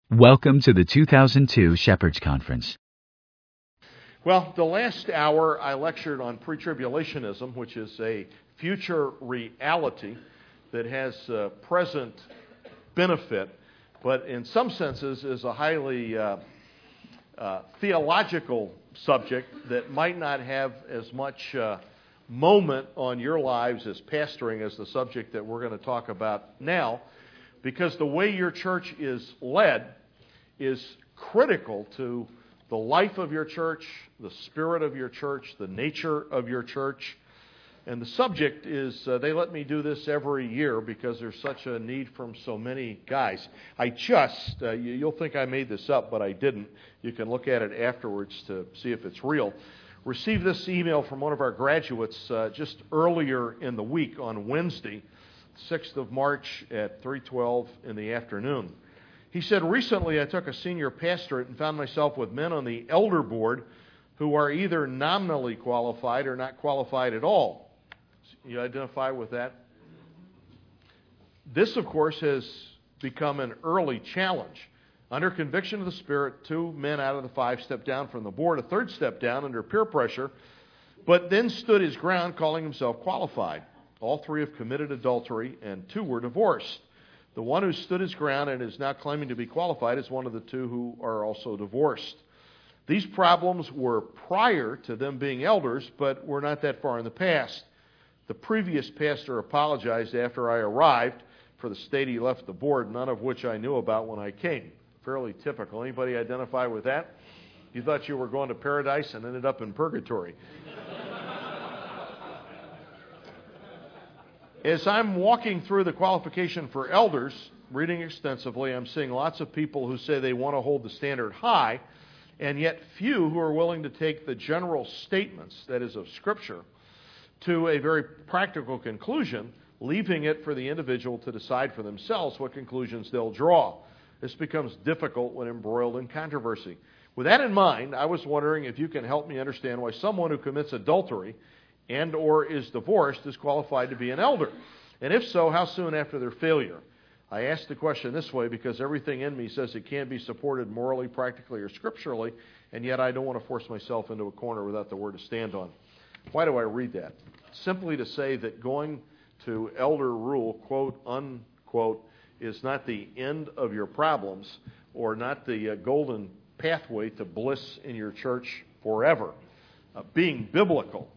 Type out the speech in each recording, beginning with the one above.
Welcome to the 2002 Shepherds Conference. Well, the last hour I lectured on pre-tribulationism, which is a future reality that has present benefit, but in some senses is a highly theological subject that might not have as much moment on your lives as pastoring as the subject that we're going to talk about now, because the way your church is led is critical to the life of your church, the spirit of your church, the nature of your church. And the subject is, they let me do this every year because there's such a need from so many guys. You'll think I made this up, but I didn't. You can look at it afterwards to see if it's real. Received this email from one of our graduates just earlier in the week on Wednesday, 6th of March at 3:12 in the afternoon. He said, recently I took a senior pastorate and found myself with men on the elder board who are either nominally qualified or not qualified at all. You identify with that? This, of course, has become an early challenge. Under conviction of the Spirit, 2 men out of the 5 stepped down from the board, a third stepped down under peer pressure, but then stood his ground calling himself qualified. All 3 have committed adultery, and 2 were divorced. The one who stood his ground and is now claiming to be qualified is one of the 2 who are also divorced. These problems were prior to them being elders, but were not that far in the past. The previous pastor apologized after I arrived for the state he left the board, none of which I knew about when I came. Fairly typical. Anybody identify with that? You thought you were going to paradise and ended up in purgatory. As I'm walking through the qualification for elders, reading extensively, I'm seeing lots of people who say they want to hold the standard high, and yet few who are willing to take the general statements, that is of Scripture, to a very practical conclusion, leaving it for the individual to decide for themselves what conclusions they'll draw. This becomes difficult when embroiled in controversy. With that in mind, I was wondering if you can help me understand why someone who commits adultery and or is divorced is qualified to be an elder. And if so, how soon after their failure? I asked the question this way because everything in me says it can't be supported morally, practically, or scripturally, and yet I don't want to force myself into a corner without the word to stand on. Why do I read that? Simply to say that going to elder rule, quote, unquote, is not the end of your problems or not the golden pathway to bliss in your church forever. Being biblical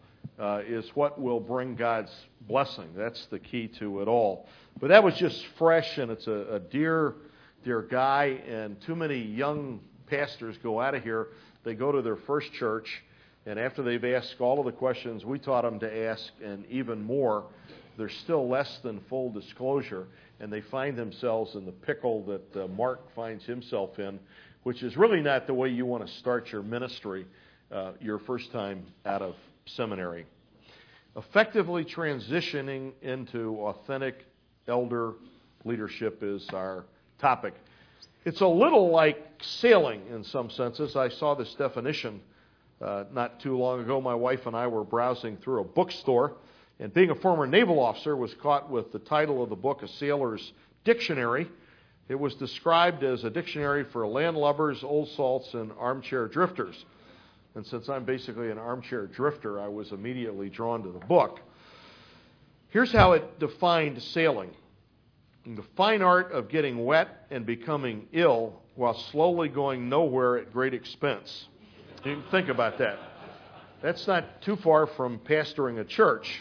is what will bring God's blessing. That's the key to it all. But that was just fresh, and it's a dear guy, and too many young pastors go out of here. They go to their first church, and after they've asked all of the questions we taught them to ask, and even more, there's still less than full disclosure, and they find themselves in the pickle that Mark finds himself in, which is really not the way you want to start your ministry your first time out of seminary. Effectively transitioning into authentic elder leadership is our topic. It's a little like sailing in some senses. I saw this definition not too long ago. My wife and I were browsing through a bookstore, and being a former naval officer, was caught with the title of the book, A Sailor's Dictionary. It was described as a dictionary for landlubbers, old salts, and armchair drifters. And since I'm basically an armchair drifter, I was immediately drawn to the book. Here's how it defined sailing. The fine art of getting wet and becoming ill while slowly going nowhere at great expense. You can think about that. That's not too far from pastoring a church.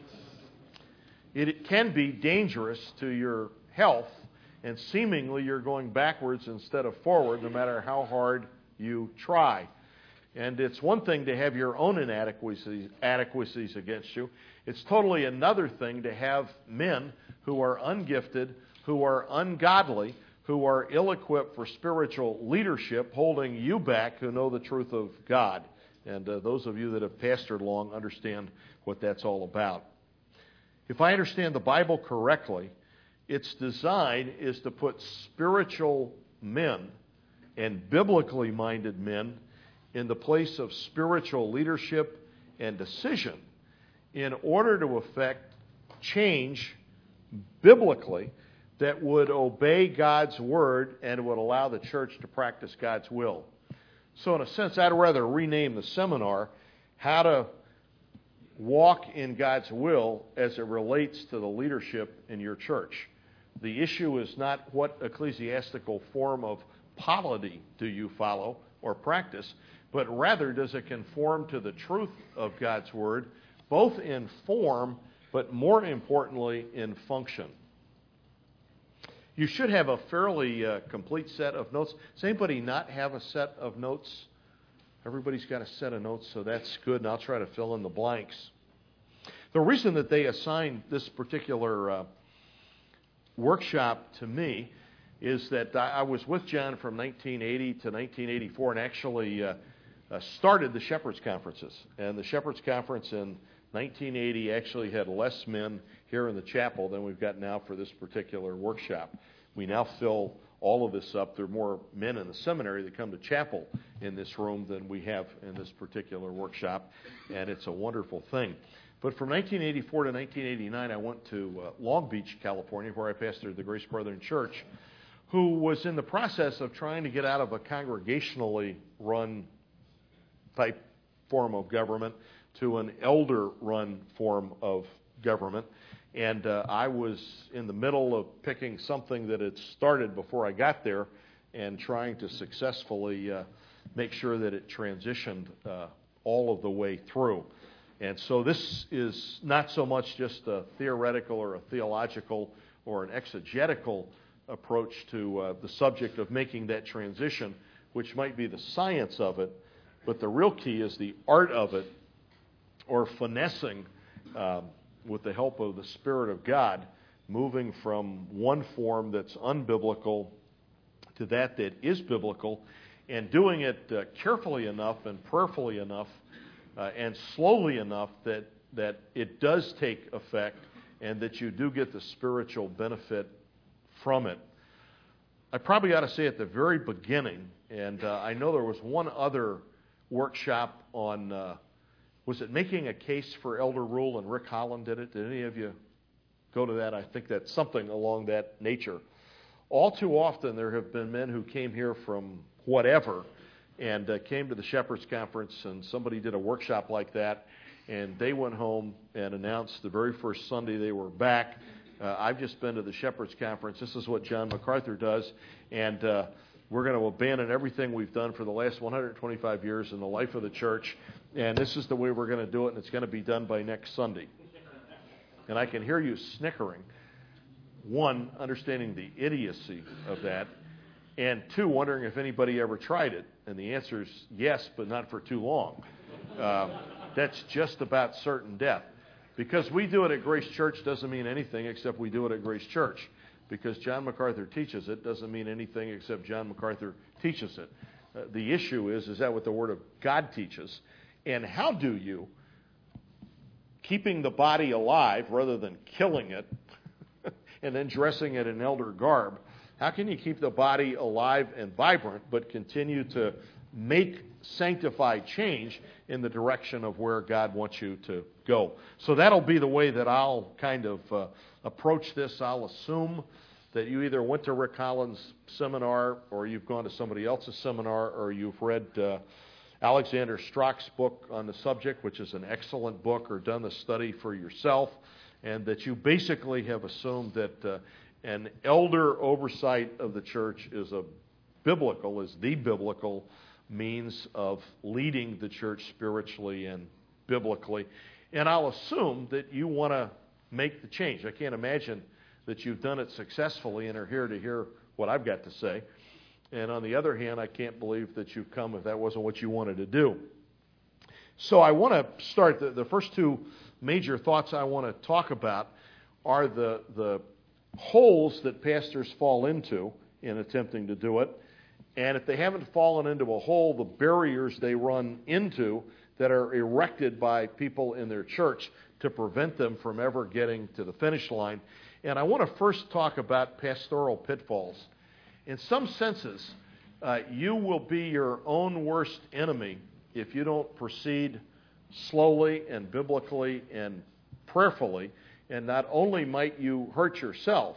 It can be dangerous to your health, and seemingly you're going backwards instead of forward, no matter how hard you try. And it's one thing to have your own inadequacies against you. It's totally another thing to have men who are ungifted, who are ungodly, who are ill-equipped for spiritual leadership, holding you back, who know the truth of God. And those of you that have pastored long understand what that's all about. If I understand the Bible correctly, its design is to put spiritual men and biblically minded men in the place of spiritual leadership and decision in order to effect change biblically that would obey God's word and would allow the church to practice God's will. So in a sense, I'd rather rename the seminar How to Walk in God's Will as it relates to the leadership in your church. The issue is not what ecclesiastical form of polity do you follow or practice, but rather does it conform to the truth of God's word, both in form, but more importantly, in function. You should have a fairly complete set of notes. Does anybody not have a set of notes? Everybody's got a set of notes, so that's good, and I'll try to fill in the blanks. The reason that they assigned this particular workshop to me is that I was with John from 1980 to 1984 and actually started the Shepherds Conferences. And the Shepherds Conference in 1980 actually had less men here in the chapel than we've got now for this particular workshop. We now fill all of this up. There are more men in the seminary that come to chapel in this room than we have in this particular workshop, and it's a wonderful thing. But from 1984 to 1989, I went to Long Beach, California, where I pastored the Grace Brethren Church, who was in the process of trying to get out of a congregationally run type form of government to an elder-run form of government. And I was in the middle of picking something that had started before I got there and trying to successfully make sure that it transitioned all of the way through. And so this is not so much just a theoretical or a theological or an exegetical approach to the subject of making that transition, which might be the science of it, but the real key is the art of it, or finessing with the help of the Spirit of God, moving from one form that's unbiblical to that is biblical, and doing it carefully enough and prayerfully enough and slowly enough that it does take effect and that you do get the spiritual benefit from it. I probably ought to say at the very beginning, and I know there was one other workshop on, was it making a case for elder rule, and Rick Holland did it? Did any of you go to that? I think that's something along that nature. All too often there have been men who came here from whatever and came to the Shepherds Conference, and somebody did a workshop like that, and they went home and announced the very first Sunday they were back, I've just been to the Shepherds Conference. This is what John MacArthur does, and we're going to abandon everything we've done for the last 125 years in the life of the church, and this is the way we're going to do it, and it's going to be done by next Sunday. And I can hear you snickering. One, understanding the idiocy of that, and two, wondering if anybody ever tried it. And the answer is yes, but not for too long. That's just about certain death. Because we do it at Grace Church doesn't mean anything except we do it at Grace Church. Because John MacArthur teaches it doesn't mean anything except John MacArthur teaches it. The issue is that what the Word of God teaches? And how do you, keeping the body alive rather than killing it and then dressing it in elder garb, how can you keep the body alive and vibrant but continue to make sanctified change in the direction of where God wants you to go? So that'll be the way that I'll kind of approach this. I'll assume that you either went to Rick Holland's seminar or you've gone to somebody else's seminar or you've read Alexander Strock's book on the subject, which is an excellent book, or done the study for yourself, and that you basically have assumed that an elder oversight of the church is the biblical means of leading the church spiritually and biblically. And I'll assume that you want to make the change. I can't imagine that you've done it successfully and are here to hear what I've got to say. And on the other hand, I can't believe that you've come if that wasn't what you wanted to do. So I want to start, the first two major thoughts I want to talk about are the holes that pastors fall into in attempting to do it, and if they haven't fallen into a hole, the barriers they run into that are erected by people in their church to prevent them from ever getting to the finish line. And I want to first talk about pastoral pitfalls. In some senses, you will be your own worst enemy if you don't proceed slowly and biblically and prayerfully. And not only might you hurt yourself,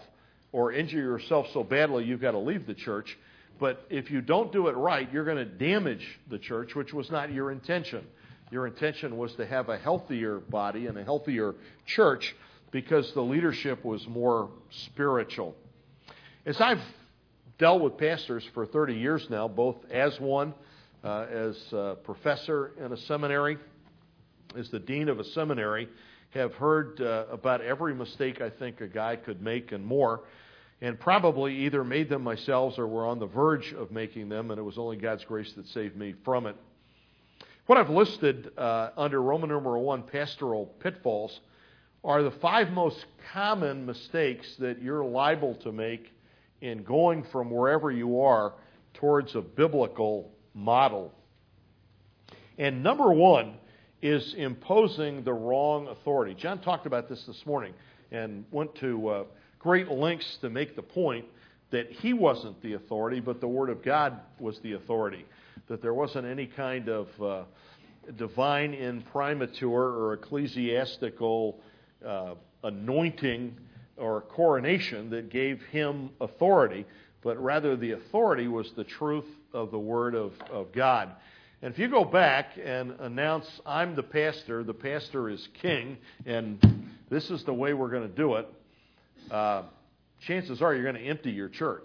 or injure yourself so badly you've got to leave the church. But if you don't do it right, you're going to damage the church, which was not your intention. Your intention was to have a healthier body and a healthier church because the leadership was more spiritual. As I've dealt with pastors for 30 years now, both as one, as a professor in a seminary, as the dean of a seminary, have heard about every mistake I think a guy could make and more, and probably either made them myself or were on the verge of making them, and it was only God's grace that saved me from it. What I've listed under Roman numeral 1, pastoral pitfalls, are the 5 most common mistakes that you're liable to make in going from wherever you are towards a biblical model. And number 1 is imposing the wrong authority. John talked about this morning and went to great lengths to make the point that he wasn't the authority, but the Word of God was the authority, that there wasn't any kind of divine imprimatur or ecclesiastical anointing or coronation that gave him authority, but rather the authority was the truth of the Word of God. And if you go back and announce, I'm the pastor is king, and this is the way we're going to do it, chances are you're going to empty your church.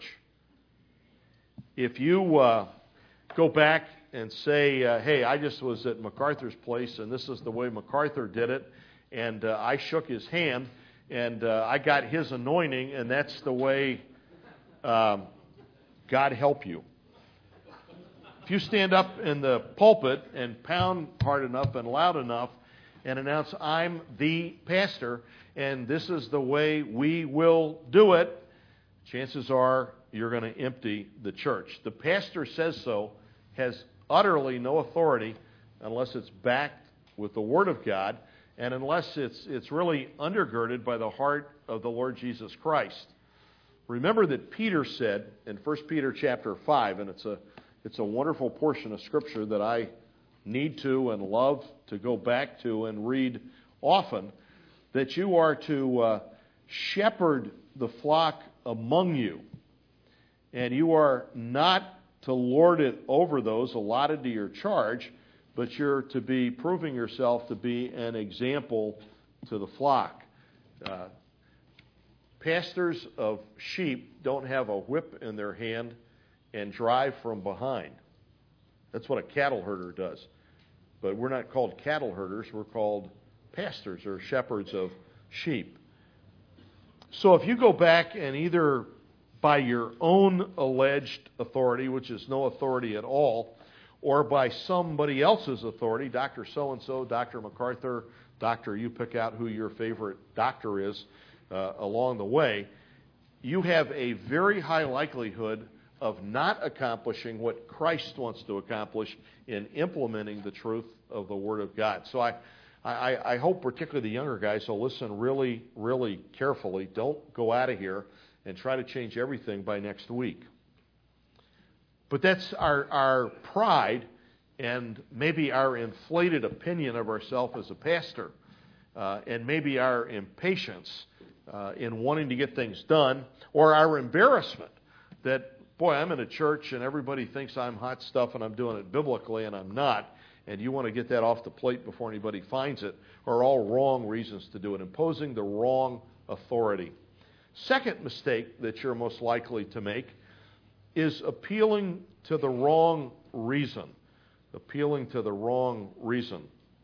If you go back and say, hey, I just was at MacArthur's place, and this is the way MacArthur did it, and I shook his hand, and I got his anointing, and that's the way, God help you. If you stand up in the pulpit and pound hard enough and loud enough and announce, I'm the pastor, and this is the way we will do it, chances are you're going to empty the church. The pastor says so has utterly no authority unless it's backed with the Word of God and unless it's really undergirded by the heart of the Lord Jesus Christ. Remember that Peter said in 1 Peter chapter 5, and it's a wonderful portion of Scripture that I need to and love to go back to and read often, that you are to shepherd the flock among you, and you are not to lord it over those allotted to your charge, but you're to be proving yourself to be an example to the flock. Pastors of sheep don't have a whip in their hand and drive from behind. That's what a cattle herder does. But we're not called cattle herders, we're called pastors or shepherds of sheep. So if you go back and either by your own alleged authority, which is no authority at all, or by somebody else's authority, Dr. So-and-so, Dr. MacArthur, Doctor, you pick out who your favorite doctor is along the way, you have a very high likelihood of not accomplishing what Christ wants to accomplish in implementing the truth of the Word of God. So I hope particularly the younger guys will listen really, really carefully. Don't go out of here and try to change everything by next week. But that's our pride and maybe our inflated opinion of ourselves as a pastor, and maybe our impatience in wanting to get things done, or our embarrassment that, boy, I'm in a church and everybody thinks I'm hot stuff and I'm doing it biblically and I'm not, and you want to get that off the plate before anybody finds it, are all wrong reasons to do it, imposing the wrong authority. Second mistake that you're most likely to make is appealing to the wrong reason. Appealing to the wrong reason.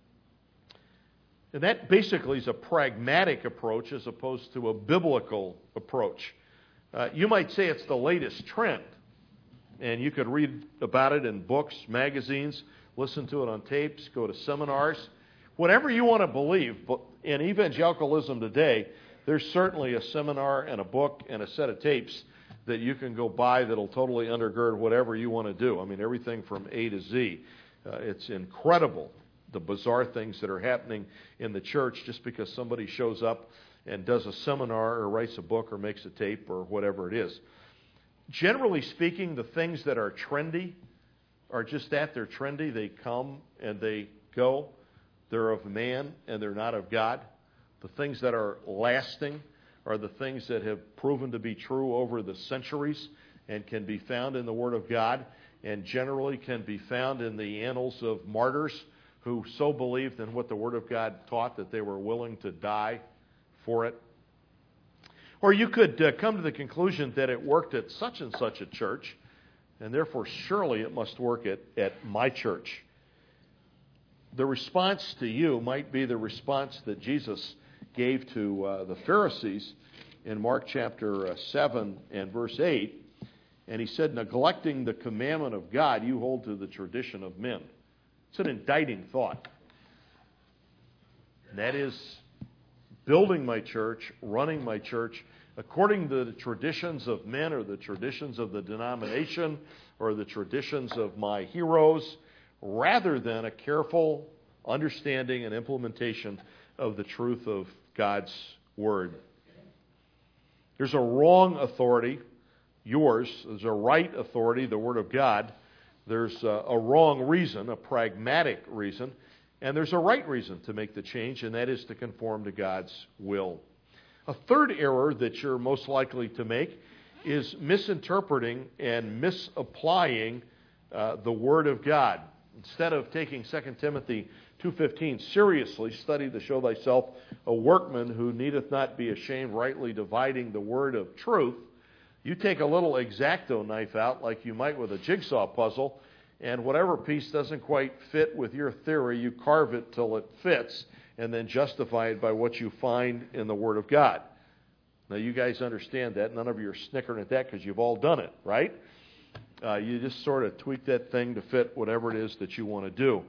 And that basically is a pragmatic approach as opposed to a biblical approach. You might say it's the latest trend, and you could read about it in books, magazines, listen to it on tapes, go to seminars. Whatever you want to believe, but in evangelicalism today, there's certainly a seminar and a book and a set of tapes that you can go buy that'll totally undergird whatever you want to do. I mean, everything from A to Z. It's incredible, the bizarre things that are happening in the church just because somebody shows up and does a seminar or writes a book or makes a tape or whatever it is. Generally speaking, the things that are trendy are just that. They're trendy. They come and they go. They're of man and they're not of God. The things that are lasting are the things that have proven to be true over the centuries and can be found in the Word of God and generally can be found in the annals of martyrs who so believed in what the Word of God taught that they were willing to die for it. Or you could come to the conclusion that it worked at such and such a church, and therefore surely it must work at my church. The response to you might be the response that Jesus gave to the Pharisees in Mark chapter 7 and verse 8. And he said, neglecting the commandment of God, you hold to the tradition of men. It's an indicting thought. And that is building my church, running my church, according to the traditions of men or the traditions of the denomination or the traditions of my heroes, rather than a careful understanding and implementation of the truth of God's Word. There's a wrong authority, yours. There's a right authority, the Word of God. There's a wrong reason, a pragmatic reason, and there's a right reason to make the change, and that is to conform to God's will. A third error that you're most likely to make is misinterpreting and misapplying the Word of God. Instead of taking 2 Timothy 2:15 seriously, study to show thyself a workman who needeth not be ashamed, rightly dividing the word of truth. You take a little X-Acto knife out like you might with a jigsaw puzzle, and whatever piece doesn't quite fit with your theory, you carve it till it fits, and then justify it by what you find in the Word of God. Now, you guys understand that. None of you are snickering at that because you've all done it, right? You just sort of tweak that thing to fit whatever it is that you want to do.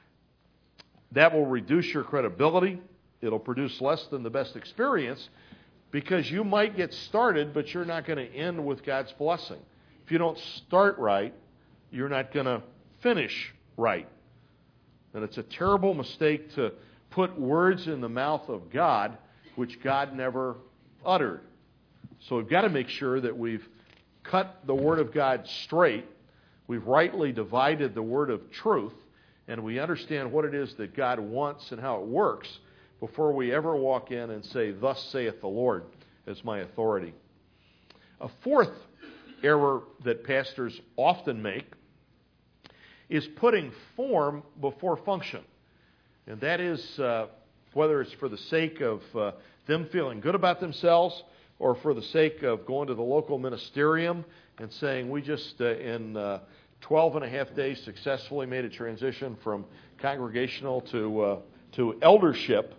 That will reduce your credibility. It'll produce less than the best experience because you might get started, but you're not going to end with God's blessing. If you don't start right, you're not going to finish right. And it's a terrible mistake to put words in the mouth of God which God never uttered. So we've got to make sure that we've cut the Word of God straight, we've rightly divided the word of truth, and we understand what it is that God wants and how it works before we ever walk in and say, thus saith the Lord, as my authority. A fourth error that pastors often make is putting form before function. And that is whether it's for the sake of them feeling good about themselves or for the sake of going to the local ministerium and saying, we just in 12 and a half days successfully made a transition from congregational to eldership,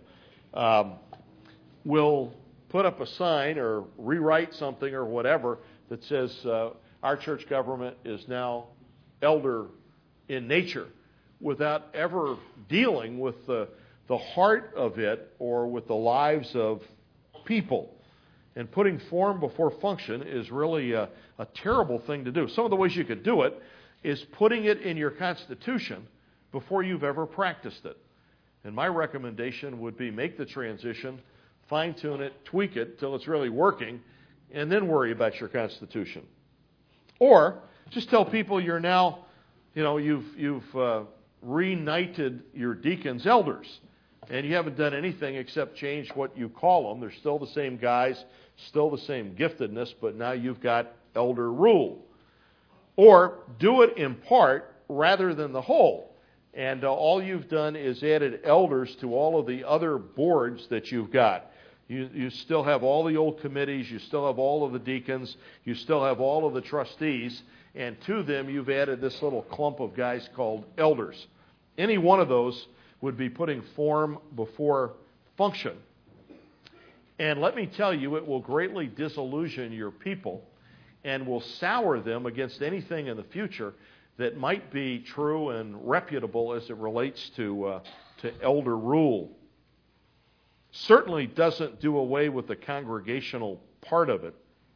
will put up a sign or rewrite something or whatever that says our church government is now elder in nature, without ever dealing with the heart of it or with the lives of people. And putting form before function is really a terrible thing to do. Some of the ways you could do it is putting it in your constitution before you've ever practiced it. And my recommendation would be make the transition, fine-tune it, tweak it till it's really working, and then worry about your constitution. Or just tell people you're now, you've reknighted your deacons elders, and you haven't done anything except change what you call them. They're still the same guys, still the same giftedness, but now you've got elder rule. Or do it in part rather than the whole. And all you've done is added elders to all of the other boards that you've got. You still have all the old committees, you still have all of the deacons, you still have all of the trustees, and to them you've added this little clump of guys called elders. Any one of those would be putting form before function. And let me tell you, it will greatly disillusion your people and will sour them against anything in the future that might be true and reputable as it relates to elder rule. Certainly doesn't do away with the congregational part of it.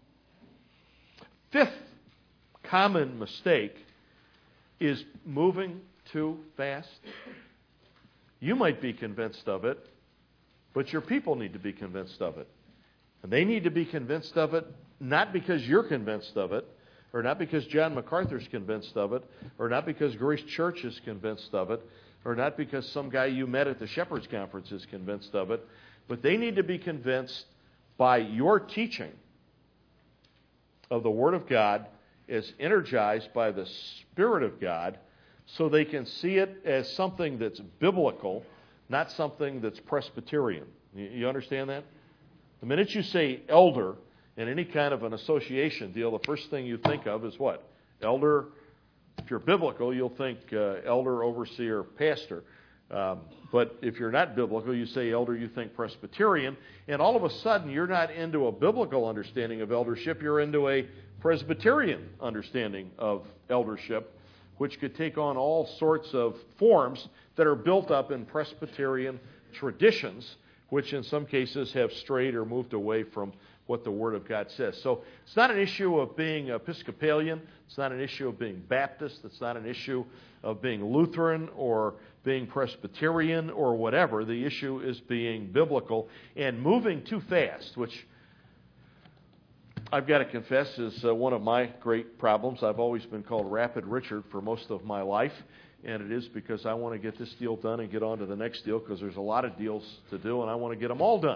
Fifth common mistake is moving too fast. You might be convinced of it, but your people need to be convinced of it. And they need to be convinced of it not because you're convinced of it, or not because John MacArthur's convinced of it, or not because Grace Church is convinced of it, or not because some guy you met at the Shepherd's Conference is convinced of it, but they need to be convinced by your teaching of the Word of God as energized by the Spirit of God, so they can see it as something that's biblical, not something that's Presbyterian. You understand that? The minute you say elder in any kind of an association deal, the first thing you think of is what? Elder. If you're biblical, you'll think elder, overseer, pastor. But if you're not biblical, you say elder, you think Presbyterian. And all of a sudden, you're not into a biblical understanding of eldership. You're into a Presbyterian understanding of eldership, which could take on all sorts of forms that are built up in Presbyterian traditions, which in some cases have strayed or moved away from what the Word of God says. So it's not an issue of being Episcopalian. It's not an issue of being Baptist. It's not an issue of being Lutheran or being Presbyterian or whatever. The issue is being biblical and moving too fast, which I've got to confess is one of my great problems. I've always been called Rapid Richard for most of my life, and it is because I want to get this deal done and get on to the next deal, because there's a lot of deals to do, and I want to get them all done.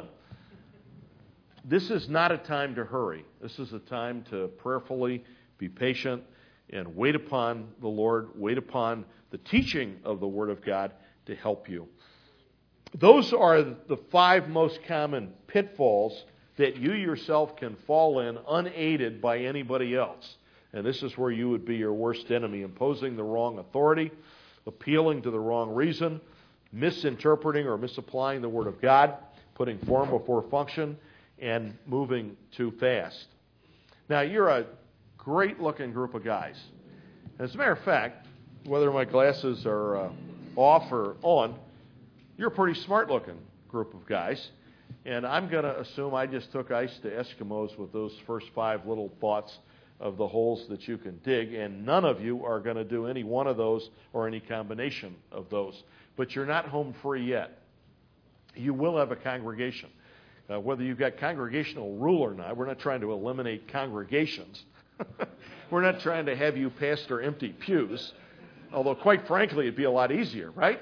This is not a time to hurry. This is a time to prayerfully be patient and wait upon the Lord, wait upon the teaching of the Word of God to help you. Those are the 5 most common pitfalls that you yourself can fall in unaided by anybody else. And this is where you would be your worst enemy: imposing the wrong authority, appealing to the wrong reason, misinterpreting or misapplying the Word of God, putting form before function, and moving too fast. Now, you're a great-looking group of guys. As a matter of fact, whether my glasses are off or on, you're a pretty smart-looking group of guys. And I'm going to assume I just took ice to Eskimos with those first 5 little thoughts of the holes that you can dig, and none of you are going to do any one of those or any combination of those. But you're not home free yet. You will have a congregation. Whether you've got congregational rule or not, we're not trying to eliminate congregations. We're not trying to have you pastor empty pews, although quite frankly, it'd be a lot easier, right?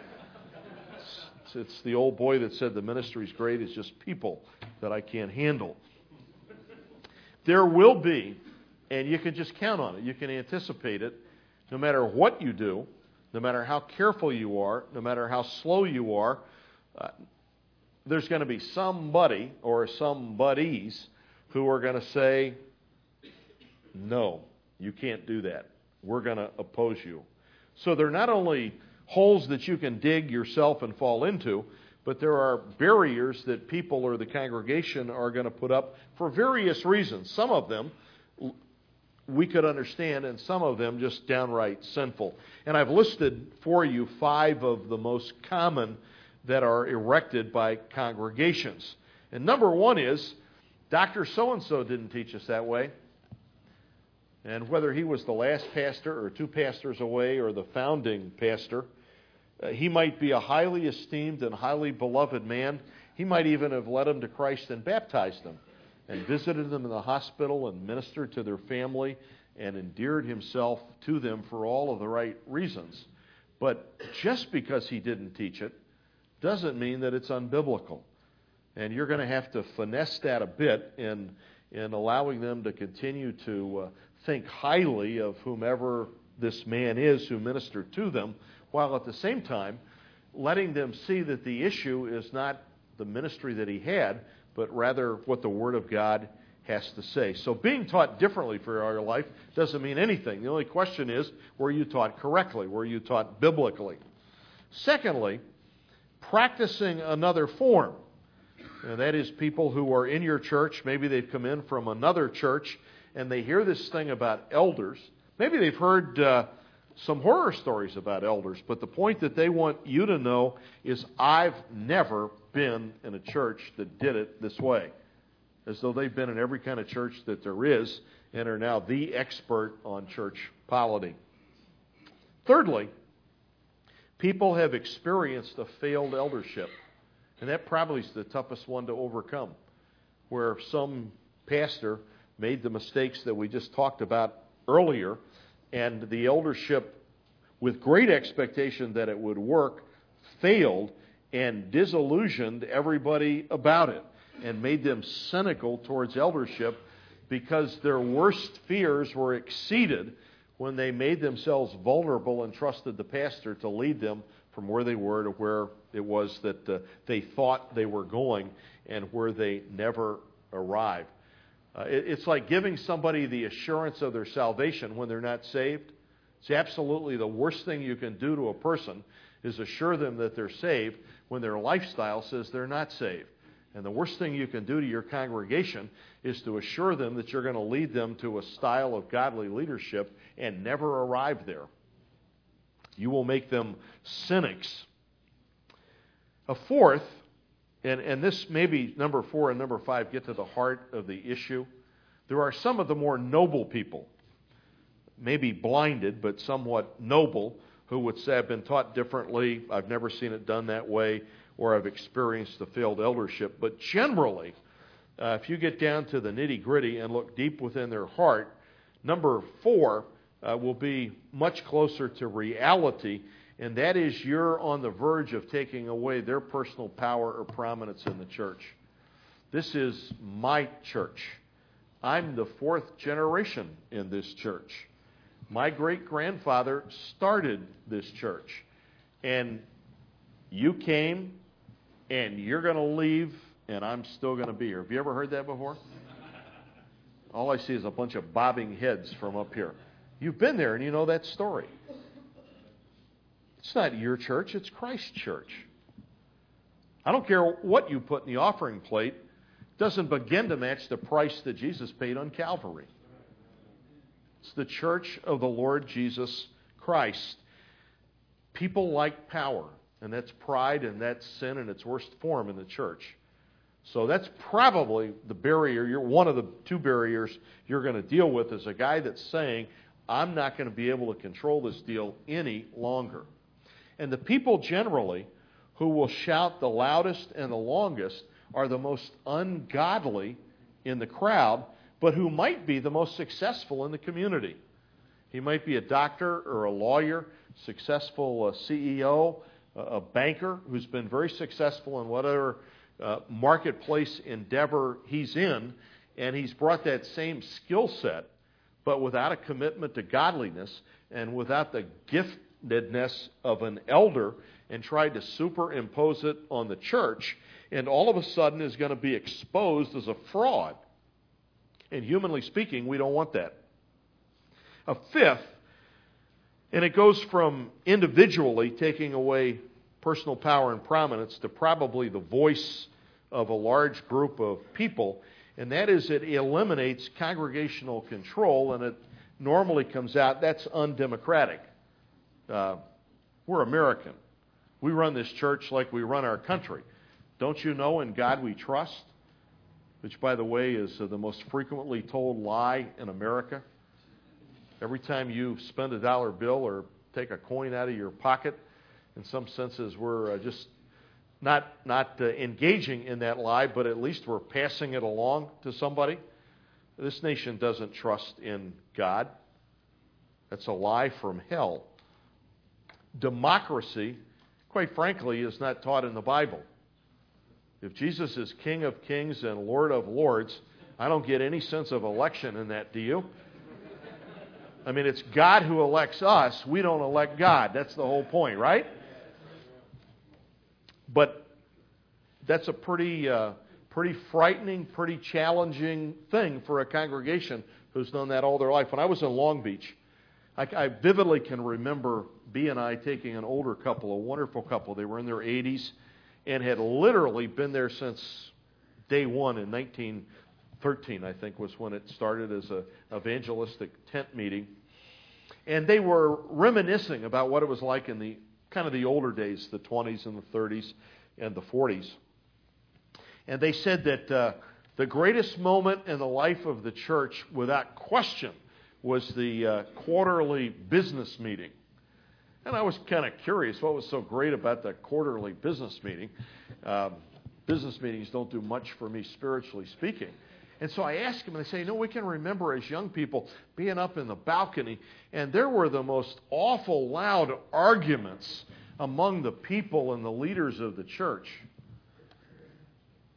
It's the old boy that said the ministry's great, it's just people that I can't handle. There will be, and you can just count on it, you can anticipate it, no matter what you do, no matter how careful you are, no matter how slow you are, there's going to be somebody or somebodies who are going to say, no, you can't do that. We're going to oppose you. So they're not only holes that you can dig yourself and fall into, but there are barriers that people or the congregation are going to put up for various reasons. Some of them we could understand, and some of them just downright sinful. And I've listed for you 5 of the most common that are erected by congregations. And number 1 is, Dr. So-and-so didn't teach us that way. And whether he was the last pastor or 2 pastors away or the founding pastor, he might be a highly esteemed and highly beloved man. He might even have led them to Christ and baptized them and visited them in the hospital and ministered to their family and endeared himself to them for all of the right reasons. But just because he didn't teach it doesn't mean that it's unbiblical. And you're going to have to finesse that a bit in allowing them to continue to think highly of whomever this man is who ministered to them, while at the same time letting them see that the issue is not the ministry that he had, but rather what the Word of God has to say. So being taught differently for your life doesn't mean anything. The only question is, were you taught correctly? Were you taught biblically? Secondly, practicing another form. And that is people who are in your church, maybe they've come in from another church, and they hear this thing about elders. Maybe they've heard some horror stories about elders, but the point that they want you to know is, I've never been in a church that did it this way. As though they've been in every kind of church that there is and are now the expert on church polity. Thirdly, people have experienced a failed eldership. And that probably is the toughest one to overcome, where some pastor made the mistakes that we just talked about earlier, and the eldership, with great expectation that it would work, failed and disillusioned everybody about it. and made them cynical towards eldership because their worst fears were exceeded when they made themselves vulnerable and trusted the pastor to lead them from where they were to where it was that they thought they were going and where they never arrived. It's like giving somebody the assurance of their salvation when they're not saved. It's absolutely the worst thing you can do to a person is assure them that they're saved when their lifestyle says they're not saved. And the worst thing you can do to your congregation is to assure them that you're going to lead them to a style of godly leadership and never arrive there. You will make them cynics. A fourth, and this maybe number 4 and number 5 get to the heart of the issue. There are some of the more noble people, maybe blinded but somewhat noble, who would say, I've been taught differently, I've never seen it done that way, or I've experienced the failed eldership. But generally, if you get down to the nitty-gritty and look deep within their heart, number 4 will be much closer to reality, and that is you're on the verge of taking away their personal power or prominence in the church. This is my church. I'm the 4th generation in this church. My great-grandfather started this church, and you came, and you're going to leave, and I'm still going to be here. Have you ever heard that before? All I see is a bunch of bobbing heads from up here. You've been there, and you know that story. It's not your church, it's Christ's church. I don't care what you put in the offering plate. It doesn't begin to match the price that Jesus paid on Calvary. It's the church of the Lord Jesus Christ. People like power, and that's pride, and that's sin in its worst form in the church. So that's probably the barrier. One of the 2 barriers you're going to deal with is a guy that's saying, I'm not going to be able to control this deal any longer. And the people generally who will shout the loudest and the longest are the most ungodly in the crowd, but who might be the most successful in the community. He might be a doctor or a lawyer, successful CEO, a banker who's been very successful in whatever marketplace endeavor he's in, and he's brought that same skill set, but without a commitment to godliness and without the giftedness of an elder, and tried to superimpose it on the church, and all of a sudden is going to be exposed as a fraud. And humanly speaking, we don't want that. A 5th, and it goes from individually taking away personal power and prominence to probably the voice of a large group of people, and that is it eliminates congregational control, and it normally comes out that's undemocratic. We're American. We run this church like we run our country. Don't you know in God we trust? Which, by the way, is the most frequently told lie in America. Every time you spend a dollar bill or take a coin out of your pocket, in some senses we're just not engaging in that lie, but at least we're passing it along to somebody. This nation doesn't trust in God. That's a lie from hell. Democracy, quite frankly, is not taught in the Bible. If Jesus is King of Kings and Lord of Lords, I don't get any sense of election in that, do you? I mean, it's God who elects us. We don't elect God. That's the whole point, right? But that's a pretty frightening, pretty challenging thing for a congregation who's done that all their life. When I was in Long Beach, I vividly can remember B and I taking an older couple, a wonderful couple. They were in their 80s and had literally been there since day one in 1913, I think, was when it started as an evangelistic tent meeting. And they were reminiscing about what it was like in the kind of the older days, the 20s and the 30s and the 40s. And they said that the greatest moment in the life of the church, without question, was the quarterly business meeting. And I was kind of curious what was so great about the quarterly business meeting. Business meetings don't do much for me spiritually speaking. And so I asked them, and they say, we can remember as young people being up in the balcony, and there were the most awful loud arguments among the people and the leaders of the church.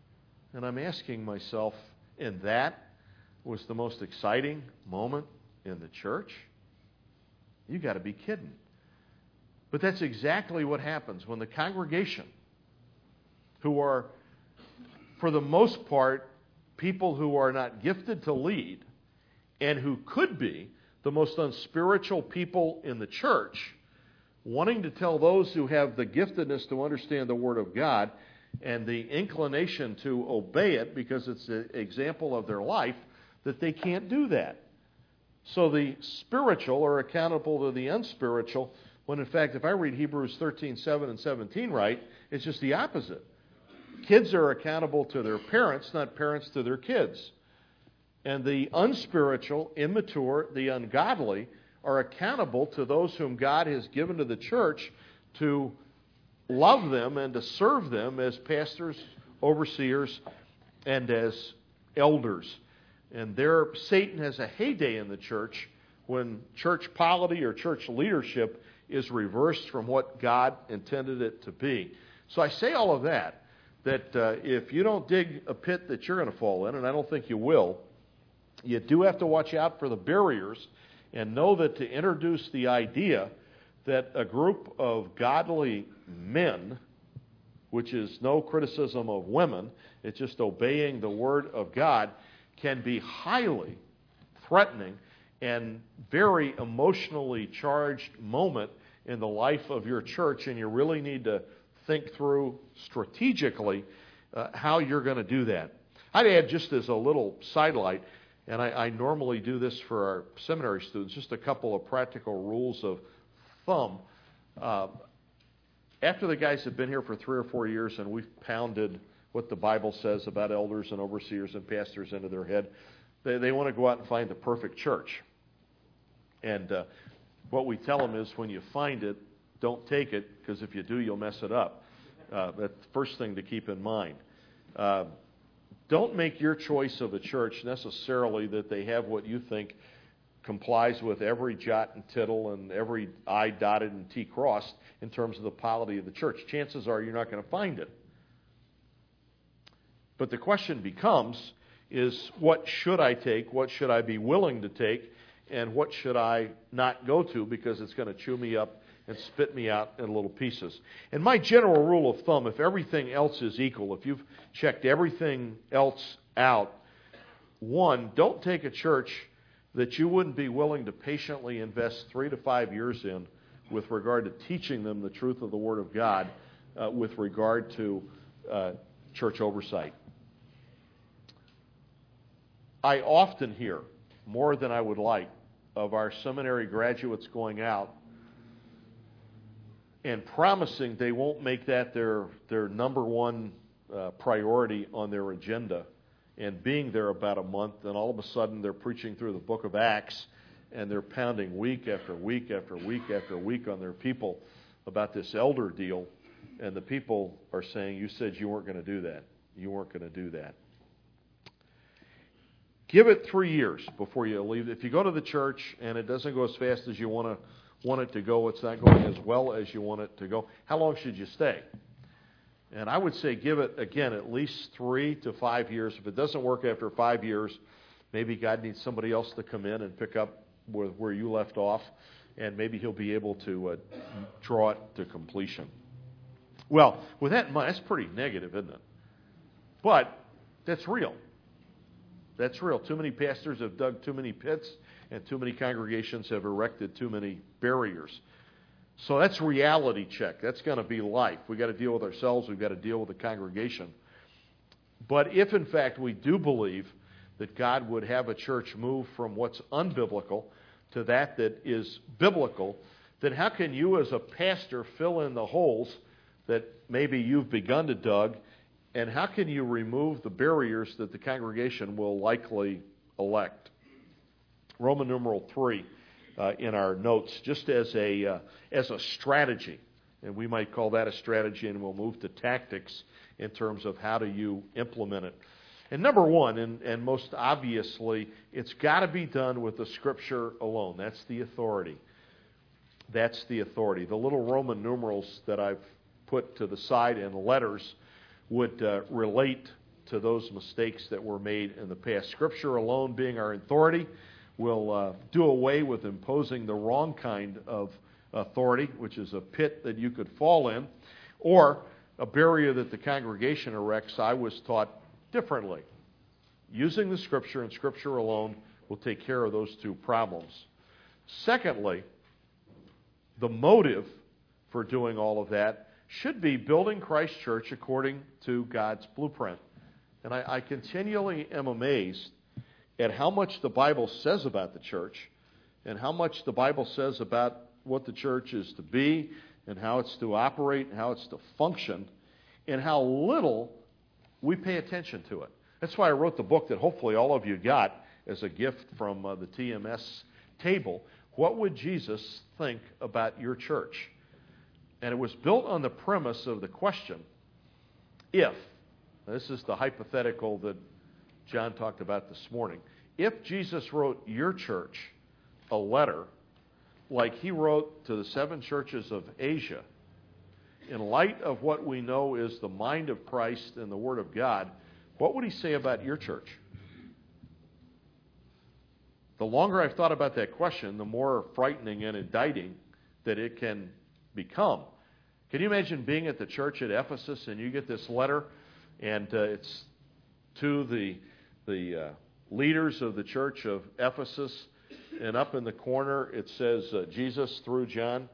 And I'm asking myself, and that was the most exciting moment in the church? You got to be kidding. But that's exactly what happens when the congregation, who are, for the most part, people who are not gifted to lead and who could be the most unspiritual people in the church, wanting to tell those who have the giftedness to understand the Word of God and the inclination to obey it because it's an example of their life, that they can't do that. So the spiritual are accountable to the unspiritual, when in fact, if I read Hebrews 13:7 and 17 right, it's just the opposite. Kids are accountable to their parents, not parents to their kids. And the unspiritual, immature, the ungodly are accountable to those whom God has given to the church to love them and to serve them as pastors, overseers, and as elders. And Satan has a heyday in the church when church polity or church leadership is reversed from what God intended it to be. So I say all of that if you don't dig a pit that you're going to fall in, and I don't think you will, you do have to watch out for the barriers and know that to introduce the idea that a group of godly men, which is no criticism of women, it's just obeying the Word of God, can be highly threatening and very emotionally charged moment in the life of your church, and you really need to think through strategically how you're going to do that. I'd add, just as a little sidelight, and I normally do this for our seminary students, just a couple of practical rules of thumb. After the guys have been here for 3 or 4 years and we've pounded what the Bible says about elders and overseers and pastors into their head, they want to go out and find the perfect church. And what we tell them is, when you find it, don't take it, because if you do, you'll mess it up. That's the first thing to keep in mind. Don't make your choice of a church necessarily that they have what you think complies with every jot and tittle and every I dotted and T crossed in terms of the polity of the church. Chances are you're not going to find it. But the question becomes, is what should I take, what should I be willing to take, and what should I not go to because it's going to chew me up and spit me out in little pieces. And my general rule of thumb, if everything else is equal, if you've checked everything else out, one, don't take a church that you wouldn't be willing to patiently invest 3 to 5 years in with regard to teaching them the truth of the Word of God with regard to church oversight. I often hear, more than I would like, of our seminary graduates going out and promising they won't make that their number one priority on their agenda, and being there about a month, and all of a sudden they're preaching through the book of Acts, and they're pounding week after week after week after week on their people about this elder deal, and the people are saying, you said you weren't going to do that. You weren't going to do that. Give it 3 years before you leave. If you go to the church and it doesn't go as fast as you want it to go, it's not going as well as you want it to go, how long should you stay? And I would say give it, again, at least 3 to 5 years. If it doesn't work after 5 years, maybe God needs somebody else to come in and pick up where you left off, and maybe He'll be able to draw it to completion. Well, with that in mind, that's pretty negative, isn't it? But that's real. That's real. Too many pastors have dug too many pits, and too many congregations have erected too many barriers. So that's reality check. That's going to be life. We've got to deal with ourselves. We've got to deal with the congregation. But if, in fact, we do believe that God would have a church move from what's unbiblical to that is biblical, then how can you as a pastor fill in the holes that maybe you've begun to dug, and how can you remove the barriers that the congregation will likely elect? Roman numeral 3 in our notes, just as a strategy, and we might call that a strategy, and we'll move to tactics in terms of how do you implement it. And number one, and most obviously, it's got to be done with the Scripture alone. That's the authority. That's the authority. The little Roman numerals that I've put to the side in letters would relate to those mistakes that were made in the past. Scripture alone being our authority will do away with imposing the wrong kind of authority, which is a pit that you could fall in, or a barrier that the congregation erects. I was taught differently. Using the Scripture and Scripture alone will take care of those two problems. Secondly, the motive for doing all of that should be building Christ Church according to God's blueprint. And I continually am amazed at how much the Bible says about the church and how much the Bible says about what the church is to be and how it's to operate and how it's to function, and how little we pay attention to it. That's why I wrote the book that hopefully all of you got as a gift from the TMS table. What would Jesus think about your church? And it was built on the premise of the question, if, this is the hypothetical that John talked about this morning, if Jesus wrote your church a letter like he wrote to the 7 churches of Asia, in light of what we know is the mind of Christ and the Word of God, what would he say about your church? The longer I've thought about that question, the more frightening and indicting that it can become. Can you imagine being at the church at Ephesus and you get this letter, and it's to the leaders of the church of Ephesus, and up in the corner it says Jesus through John,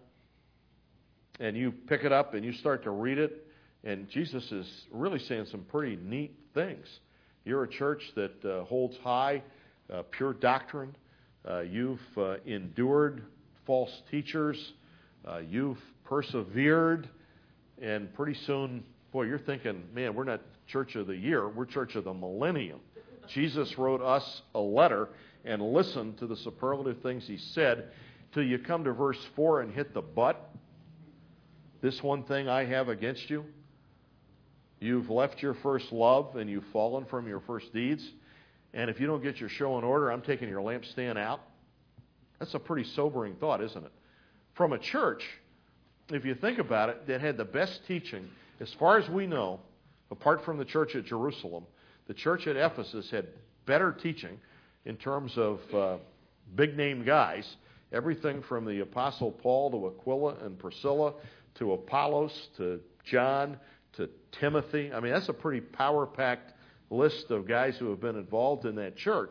and you pick it up and you start to read it, and Jesus is really saying some pretty neat things. You're a church that holds high pure doctrine. You've endured false teachers. You've persevered, and pretty soon, boy, you're thinking, man, we're not Church of the Year, we're Church of the Millennium. Jesus wrote us a letter, and listen to the superlative things he said till you come to verse 4 and hit the but. This one thing I have against you, you've left your first love and you've fallen from your first deeds, and if you don't get your show in order, I'm taking your lampstand out. That's a pretty sobering thought, isn't it? From a church, if you think about it, that had the best teaching, as far as we know, apart from the church at Jerusalem, the church at Ephesus had better teaching in terms of big-name guys, everything from the Apostle Paul to Aquila and Priscilla to Apollos to John to Timothy. I mean, that's a pretty power-packed list of guys who have been involved in that church.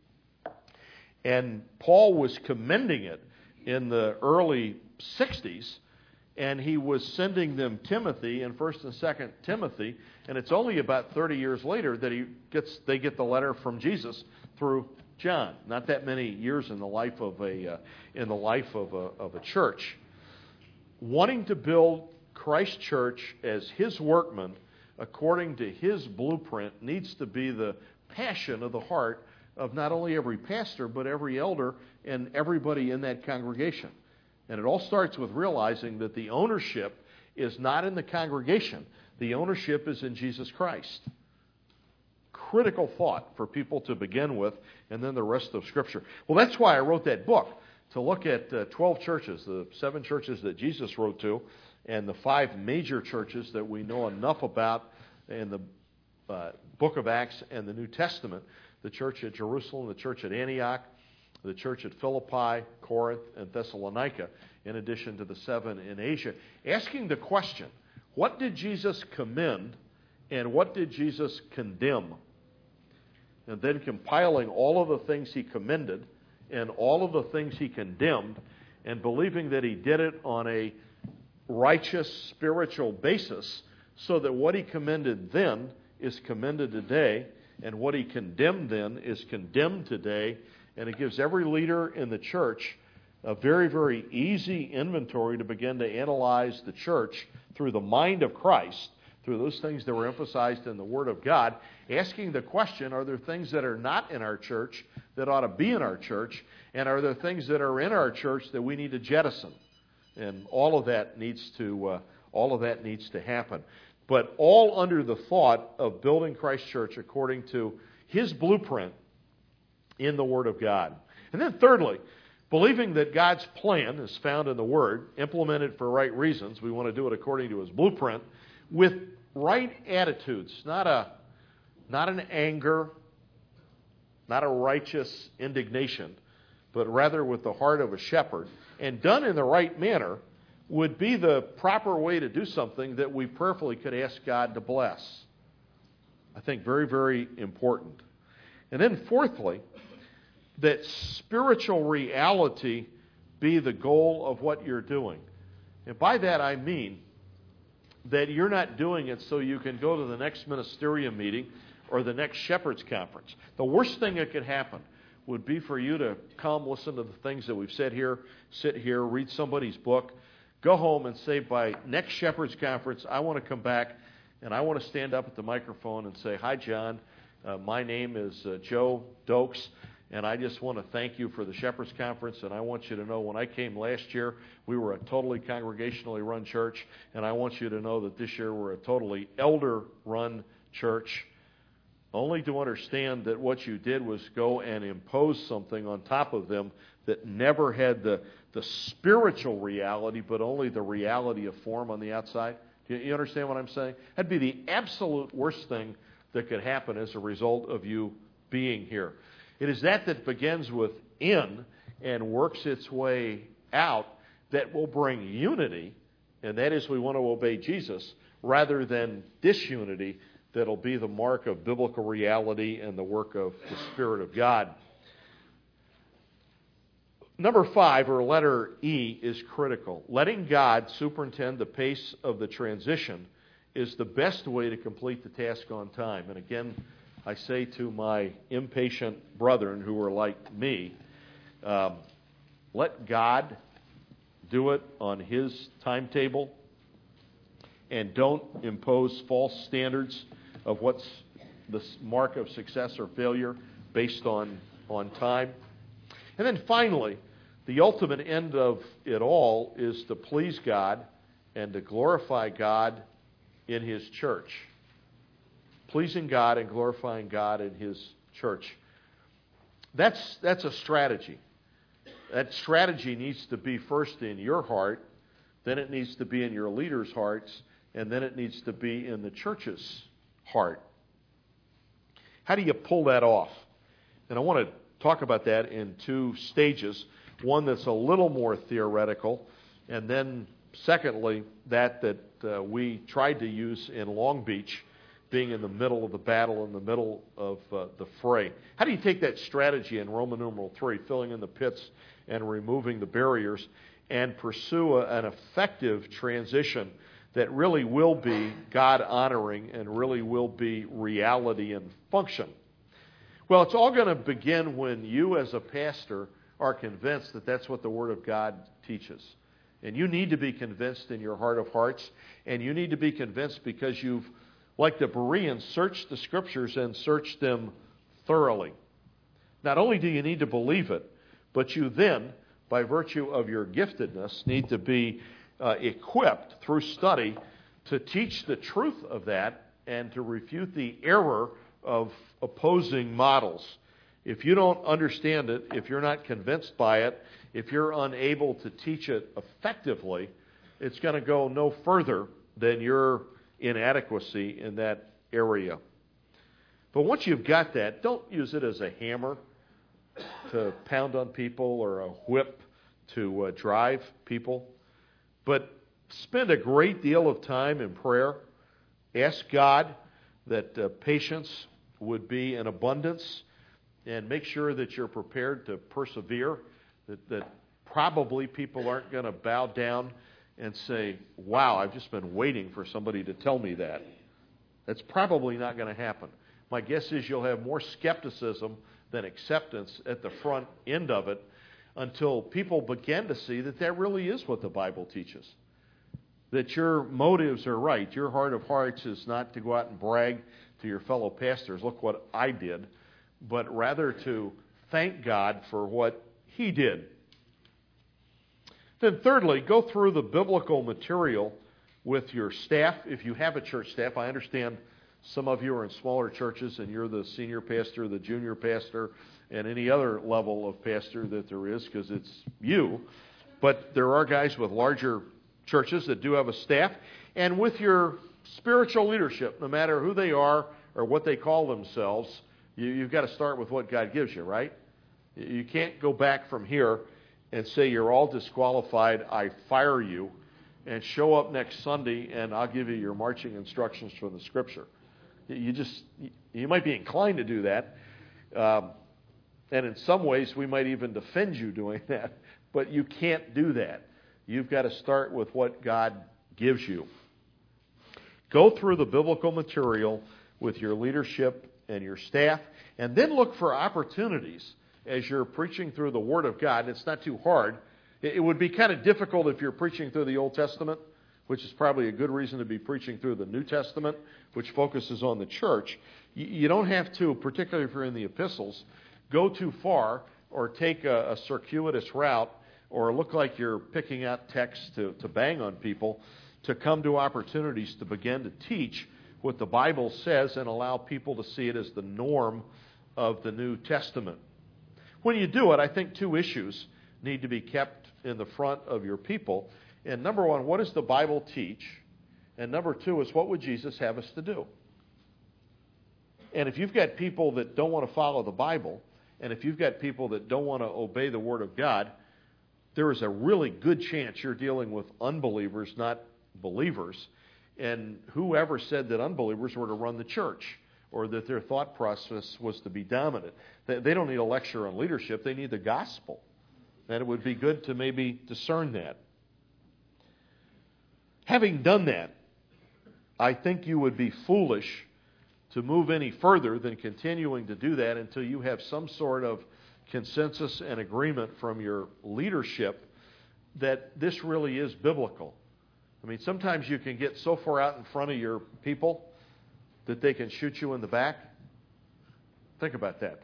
And Paul was commending it in the early 60s, and he was sending them Timothy in 1st and 2nd Timothy, and it's only about 30 years later that they get the letter from Jesus through John. Not that many years in the life of a church. Wanting to build Christ Church as his workman according to his blueprint needs to be the passion of the heart of not only every pastor but every elder and everybody in that congregation. And it all starts with realizing that the ownership is not in the congregation. The ownership is in Jesus Christ. Critical thought for people to begin with, and then the rest of Scripture. Well, that's why I wrote that book, to look at 12 churches, the 7 churches that Jesus wrote to, and the 5 major churches that we know enough about in the book of Acts and the New Testament, the church at Jerusalem, the church at Antioch, the church at Philippi, Corinth, and Thessalonica, in addition to the 7 in Asia, asking the question, what did Jesus commend and what did Jesus condemn? And then compiling all of the things he commended and all of the things he condemned, and believing that he did it on a righteous spiritual basis, so that what he commended then is commended today, and what he condemned then is condemned today. And it gives every leader in the church a very, very easy inventory to begin to analyze the church through the mind of Christ, through those things that were emphasized in the Word of God, asking the question, are there things that are not in our church that ought to be in our church, and are there things that are in our church that we need to jettison? And all of that needs to happen. But all under the thought of building Christ Church according to his blueprint in the Word of God. And then thirdly, believing that God's plan is found in the Word, implemented for right reasons. We want to do it according to his blueprint, with right attitudes, not not an anger, not a righteous indignation, but rather with the heart of a shepherd, and done in the right manner, would be the proper way to do something that we prayerfully could ask God to bless. I think very, very important. And then fourthly, that spiritual reality be the goal of what you're doing. And by that I mean that you're not doing it so you can go to the next ministerium meeting or the next shepherd's conference. The worst thing that could happen would be for you to come listen to the things that we've said here, sit here, read somebody's book, go home and say, by next shepherd's conference, I want to come back and I want to stand up at the microphone and say, hi, John, my name is Joe Dokes, and I just want to thank you for the shepherd's conference, and I want you to know when I came last year, we were a totally congregationally run church, and I want you to know that this year we're a totally elder-run church, only to understand that what you did was go and impose something on top of them that never had the spiritual reality, but only the reality of form on the outside. You understand what I'm saying? That'd be the absolute worst thing that could happen as a result of you being here. It is that begins within and works its way out that will bring unity, and that is we want to obey Jesus, rather than disunity that'll be the mark of biblical reality and the work of the Spirit of God. Number 5, or letter E, is critical. Letting God superintend the pace of the transition is the best way to complete the task on time. And again, I say to my impatient brethren who are like me, let God do it on His timetable, and don't impose false standards of what's the mark of success or failure based on time. And then finally, the ultimate end of it all is to please God and to glorify God in His church. Pleasing God and glorifying God in His church. That's a strategy. That strategy needs to be first in your heart, then it needs to be in your leaders' hearts, and then it needs to be in the church's heart. How do you pull that off? And I want to talk about that in 2 stages. One that's a little more theoretical, and then secondly, that we tried to use in Long Beach, being in the middle of the battle, in the middle of the fray. How do you take that strategy in Roman numeral 3, filling in the pits and removing the barriers, and pursue an effective transition that really will be God-honoring and really will be reality and function? Well, it's all going to begin when you as a pastor are convinced that that's what the Word of God teaches. And you need to be convinced in your heart of hearts, and you need to be convinced because you've, like the Bereans, searched the Scriptures and searched them thoroughly. Not only do you need to believe it, but you then, by virtue of your giftedness, need to be equipped through study to teach the truth of that and to refute the error of opposing models. If you don't understand it, if you're not convinced by it, if you're unable to teach it effectively, it's going to go no further than your inadequacy in that area. But once you've got that, don't use it as a hammer to pound on people or a whip to drive people. But spend a great deal of time in prayer. Ask God that patience would be in abundance, and make sure that you're prepared to persevere, that probably people aren't going to bow down and say, wow, I've just been waiting for somebody to tell me that. That's probably not going to happen. My guess is you'll have more skepticism than acceptance at the front end of it until people begin to see that that really is what the Bible teaches. That your motives are right. Your heart of hearts is not to go out and brag to your fellow pastors, look what I did, but rather to thank God for what He did. Then thirdly, go through the biblical material with your staff. If you have a church staff, I understand some of you are in smaller churches and you're the senior pastor, the junior pastor, and any other level of pastor that there is, because it's you. But there are guys with larger churches that do have a staff. And with your spiritual leadership, no matter who they are or what they call themselves, you've got to start with what God gives you, right? You can't go back from here and say you're all disqualified, I fire you, and show up next Sunday and I'll give you your marching instructions from the Scripture. You might be inclined to do that. And in some ways, we might even defend you doing that. But you can't do that. You've got to start with what God gives you. Go through the biblical material with your leadership and your staff, and then look for opportunities as you're preaching through the Word of God. It's not too hard. It would be kind of difficult if you're preaching through the Old Testament, which is probably a good reason to be preaching through the New Testament, which focuses on the church. You don't have to, particularly if you're in the epistles, go too far or take a circuitous route or look like you're picking out texts to bang on people to come to opportunities to begin to teach what the Bible says and allow people to see it as the norm of the New Testament. When you do it, I think two issues need to be kept in the front of your people. And number one, what does the Bible teach? And number two is, what would Jesus have us to do? And if you've got people that don't want to follow the Bible, and if you've got people that don't want to obey the Word of God, there is a really good chance you're dealing with unbelievers, not believers. And whoever said that unbelievers were to run the church or that their thought process was to be dominant? They don't need a lecture on leadership. They need the gospel. And it would be good to maybe discern that. Having done that, I think you would be foolish to move any further than continuing to do that until you have some sort of consensus and agreement from your leadership that this really is biblical. I mean, sometimes you can get so far out in front of your people that they can shoot you in the back. Think about that.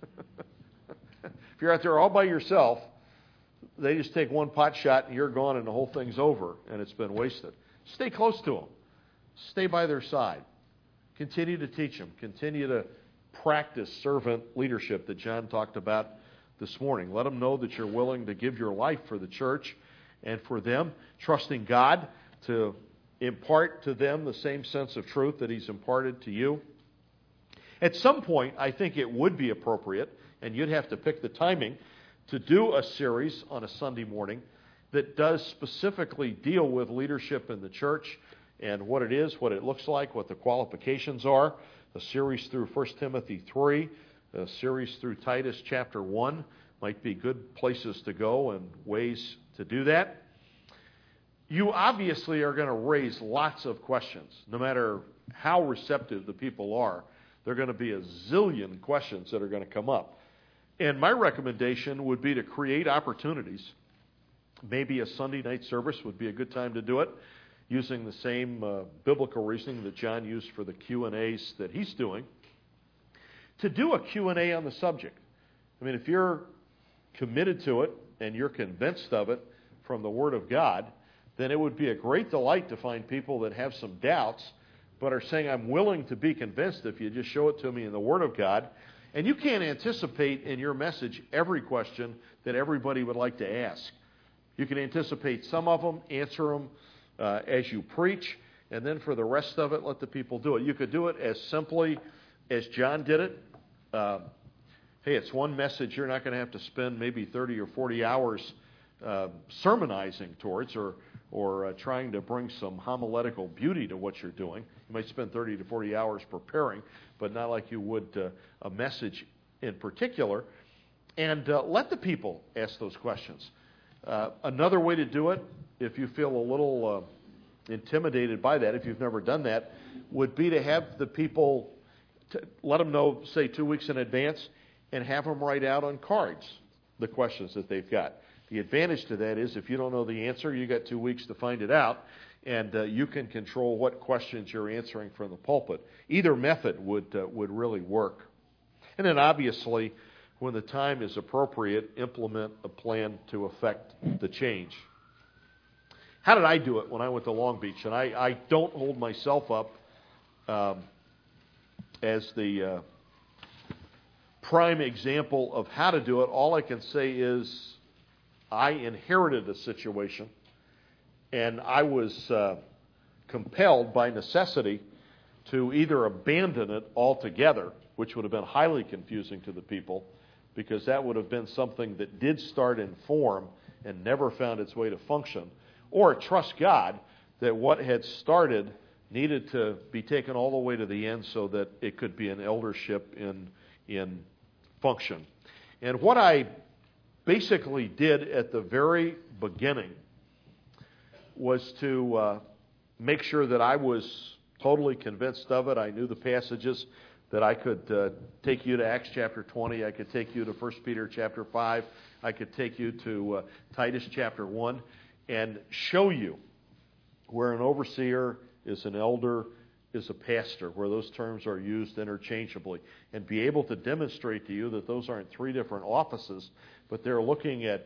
If you're out there all by yourself, they just take one pot shot and you're gone and the whole thing's over and it's been wasted. Stay close to them. Stay by their side. Continue to teach them. Continue to practice servant leadership that John talked about this morning. Let them know that you're willing to give your life for the church and for them, trusting God to impart to them the same sense of truth that He's imparted to you. At some point, I think it would be appropriate, and you'd have to pick the timing, to do a series on a Sunday morning that does specifically deal with leadership in the church and what it is, what it looks like, what the qualifications are. A series through 1 Timothy 3, a series through Titus chapter 1 might be good places to go and ways to do that. You obviously are going to raise lots of questions. No matter how receptive the people are, there are going to be a zillion questions that are going to come up. And my recommendation would be to create opportunities. Maybe a Sunday night service would be a good time to do it, using the same biblical reasoning that John used for the Q&As that he's doing, to do a Q&A on the subject. I mean, if you're committed to it and you're convinced of it from the Word of God, then it would be a great delight to find people that have some doubts but are saying, I'm willing to be convinced if you just show it to me in the Word of God. And you can't anticipate in your message every question that everybody would like to ask. You can anticipate some of them, answer them as you preach, and then for the rest of it, let the people do it. You could do it as simply as John did it. Hey, it's one message you're not going to have to spend maybe 30 or 40 hours sermonizing towards or trying to bring some homiletical beauty to what you're doing. You might spend 30 to 40 hours preparing, but not like you would a message in particular. And let the people ask those questions. Another way to do it, if you feel a little intimidated by that, if you've never done that, would be to have the people, let them know, say 2 weeks in advance, and have them write out on cards the questions that they've got. The advantage to that is if you don't know the answer, you got 2 weeks to find it out, and you can control what questions you're answering from the pulpit. Either method would really work. And then obviously, when the time is appropriate, implement a plan to effect the change. How did I do it when I went to Long Beach? And I don't hold myself up as the prime example of how to do it. All I can say is I inherited a situation, and I was compelled by necessity to either abandon it altogether, which would have been highly confusing to the people, because that would have been something that did start in form and never found its way to function, or trust God that what had started needed to be taken all the way to the end so that it could be an eldership in function. And what I basically did at the very beginning was to make sure that I was totally convinced of it. I knew the passages that I could take you to Acts chapter 20. I could take you to 1 Peter chapter 5. I could take you to Titus chapter 1 and show you where an overseer is an elder, is a pastor, where those terms are used interchangeably, and be able to demonstrate to you that those aren't three different offices, but they're looking at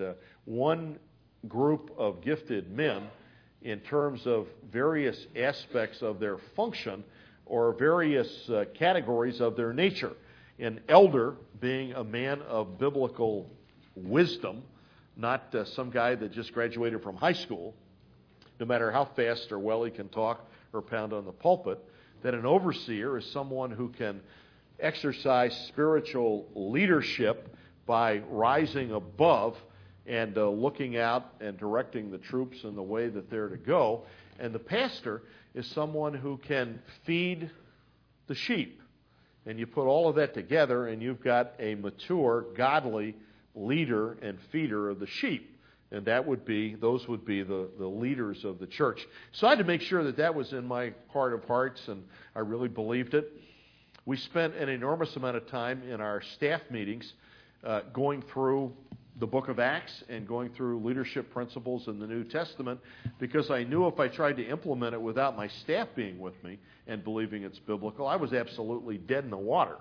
one group of gifted men in terms of various aspects of their function or various categories of their nature. An elder being a man of biblical wisdom, not some guy that just graduated from high school, no matter how fast or well he can talk or pound on the pulpit. That an overseer is someone who can exercise spiritual leadership by rising above and looking out and directing the troops in the way that they're to go. And the pastor is someone who can feed the sheep. And you put all of that together and you've got a mature, godly leader and feeder of the sheep. And those would be the leaders of the church. So I had to make sure that that was in my heart of hearts, and I really believed it. We spent an enormous amount of time in our staff meetings going through the book of Acts and going through leadership principles in the New Testament, because I knew if I tried to implement it without my staff being with me and believing it's biblical, I was absolutely dead in the water.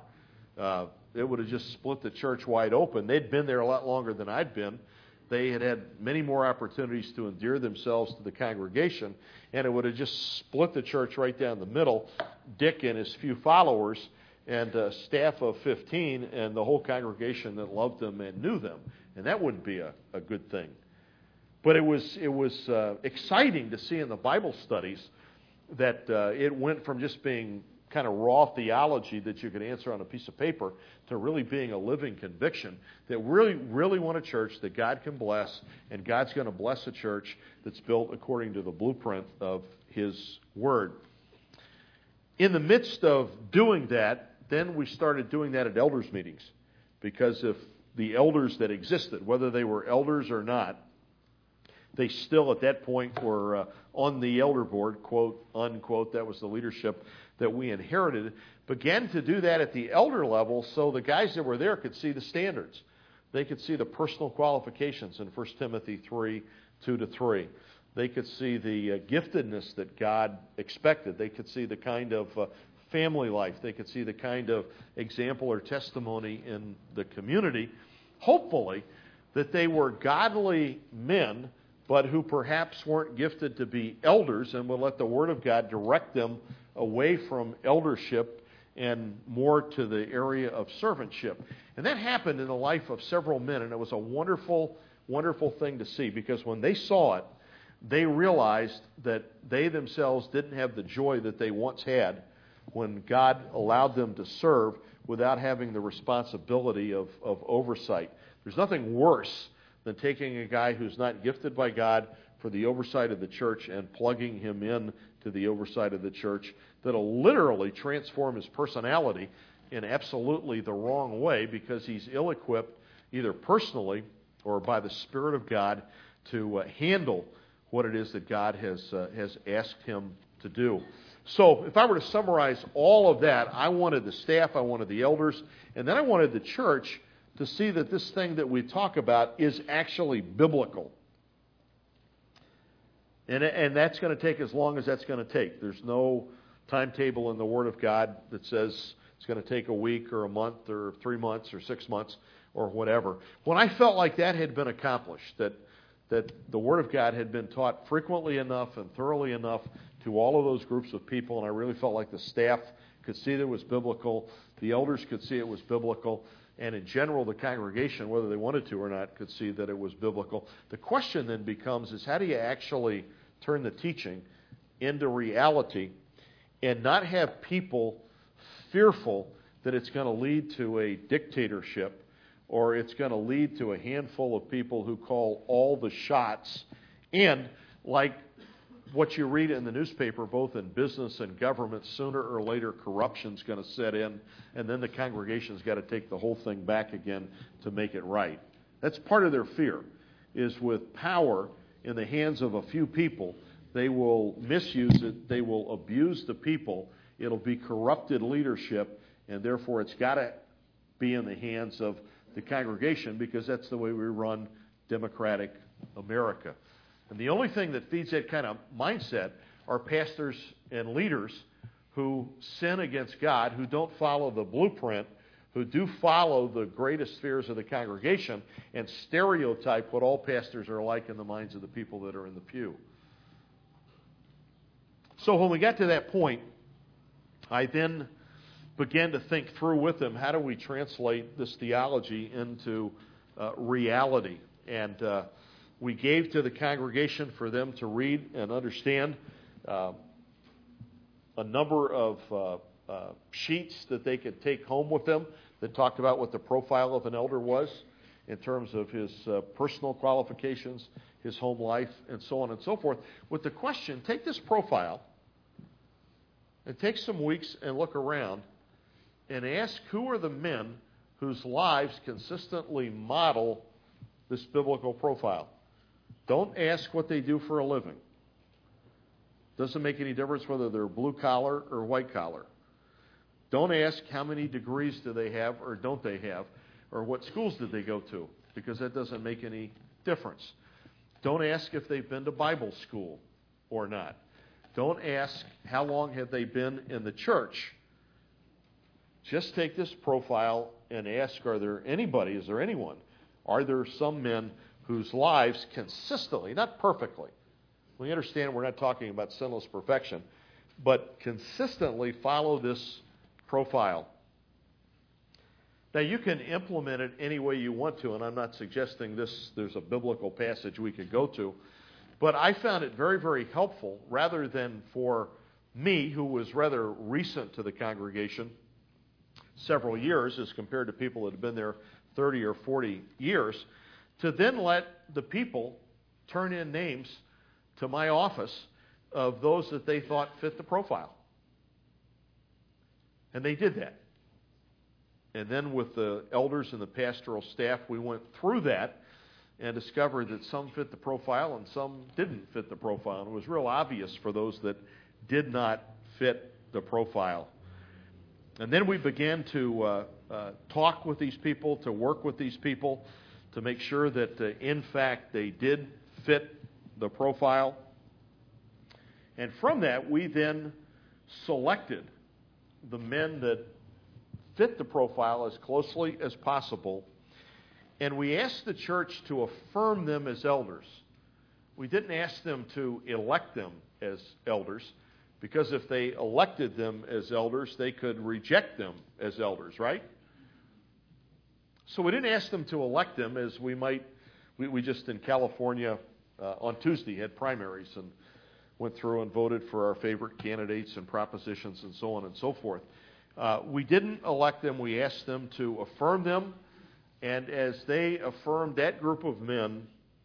It would have just split the church wide open. They'd been there a lot longer than I'd been. They had had many more opportunities to endear themselves to the congregation, and it would have just split the church right down the middle. Dick and his few followers and a staff of 15 and the whole congregation that loved them and knew them. And that wouldn't be a good thing. But it was exciting to see in the Bible studies that it went from just being kind of raw theology that you could answer on a piece of paper to really being a living conviction that we really want a church that God can bless, and God's going to bless a church that's built according to the blueprint of His Word. In the midst of doing that, then we started doing that at elders' meetings, because if the elders that existed, whether they were elders or not, they still at that point were on the elder board, quote, unquote, that was the leadership that we inherited, began to do that at the elder level so the guys that were there could see the standards. They could see the personal qualifications in 1 Timothy 3, 2-3. They could see the giftedness that God expected. They could see the kind of family life. They could see the kind of example or testimony in the community, hopefully, that they were godly men, but who perhaps weren't gifted to be elders, and would let the Word of God direct them away from eldership and more to the area of servantship. And that happened in the life of several men, and it was a wonderful, wonderful thing to see, because when they saw it, they realized that they themselves didn't have the joy that they once had when God allowed them to serve without having the responsibility of oversight. There's nothing worse than taking a guy who's not gifted by God for the oversight of the church and plugging him in to the oversight of the church that'll literally transform his personality in absolutely the wrong way, because he's ill-equipped either personally or by the Spirit of God to handle what it is that God has asked him to do. So if I were to summarize all of that, I wanted the staff, I wanted the elders, and then I wanted the church to see that this thing that we talk about is actually biblical. And that's going to take as long as that's going to take. There's no timetable in the Word of God that says it's going to take a week or a month or 3 months or 6 months or whatever. When I felt like that had been accomplished, that the Word of God had been taught frequently enough and thoroughly enough to all of those groups of people, and I really felt like the staff could see that it was biblical, the elders could see it was biblical, and in general the congregation, whether they wanted to or not, could see that it was biblical. The question then becomes is how do you actually turn the teaching into reality and not have people fearful that it's going to lead to a dictatorship, or it's going to lead to a handful of people who call all the shots. And like what you read in the newspaper, both in business and government, sooner or later corruption's going to set in, and then the congregation's got to take the whole thing back again to make it right. That's part of their fear, is with power in the hands of a few people, they will misuse it, they will abuse the people, it'll be corrupted leadership, and therefore it's got to be in the hands of the congregation, because that's the way we run democratic America. And the only thing that feeds that kind of mindset are pastors and leaders who sin against God, who don't follow the blueprint, who do follow the greatest fears of the congregation and stereotype what all pastors are like in the minds of the people that are in the pew. So when we got to that point, I then began to think through with them, how do we translate this theology into reality? And we gave to the congregation for them to read and understand a number of sheets that they could take home with them that talked about what the profile of an elder was in terms of his personal qualifications, his home life, and so on and so forth, with the question, take this profile and take some weeks and look around and ask who are the men whose lives consistently model this biblical profile. Don't ask what they do for a living. Doesn't make any difference whether they're blue collar or white collar. Don't ask how many degrees do they have or don't they have, or what schools did they go to, because that doesn't make any difference. Don't ask if they've been to Bible school or not. Don't ask how long have they been in the church. Just take this profile and ask, is there anyone? Are there some men whose lives consistently, not perfectly, we understand we're not talking about sinless perfection, but consistently follow this profile. Now, you can implement it any way you want to, and I'm not suggesting there's a biblical passage we could go to, but I found it very, very helpful, rather than for me, who was rather recent to the congregation, several years as compared to people that have been there 30 or 40 years, to then let the people turn in names to my office of those that they thought fit the profile. And they did that. And then with the elders and the pastoral staff, we went through that and discovered that some fit the profile and some didn't fit the profile. And it was real obvious for those that did not fit the profile. And then we began to talk with these people, to work with these people, to make sure that, in fact, they did fit the profile. And from that, we then selected the men that fit the profile as closely as possible. And we asked the church to affirm them as elders. We didn't ask them to elect them as elders, because if they elected them as elders, they could reject them as elders, right? So we didn't ask them to elect them as we might. We just in California on Tuesday had primaries and went through and voted for our favorite candidates and propositions and so on and so forth. We didn't elect them. We asked them to affirm them. And as they affirmed that group of men,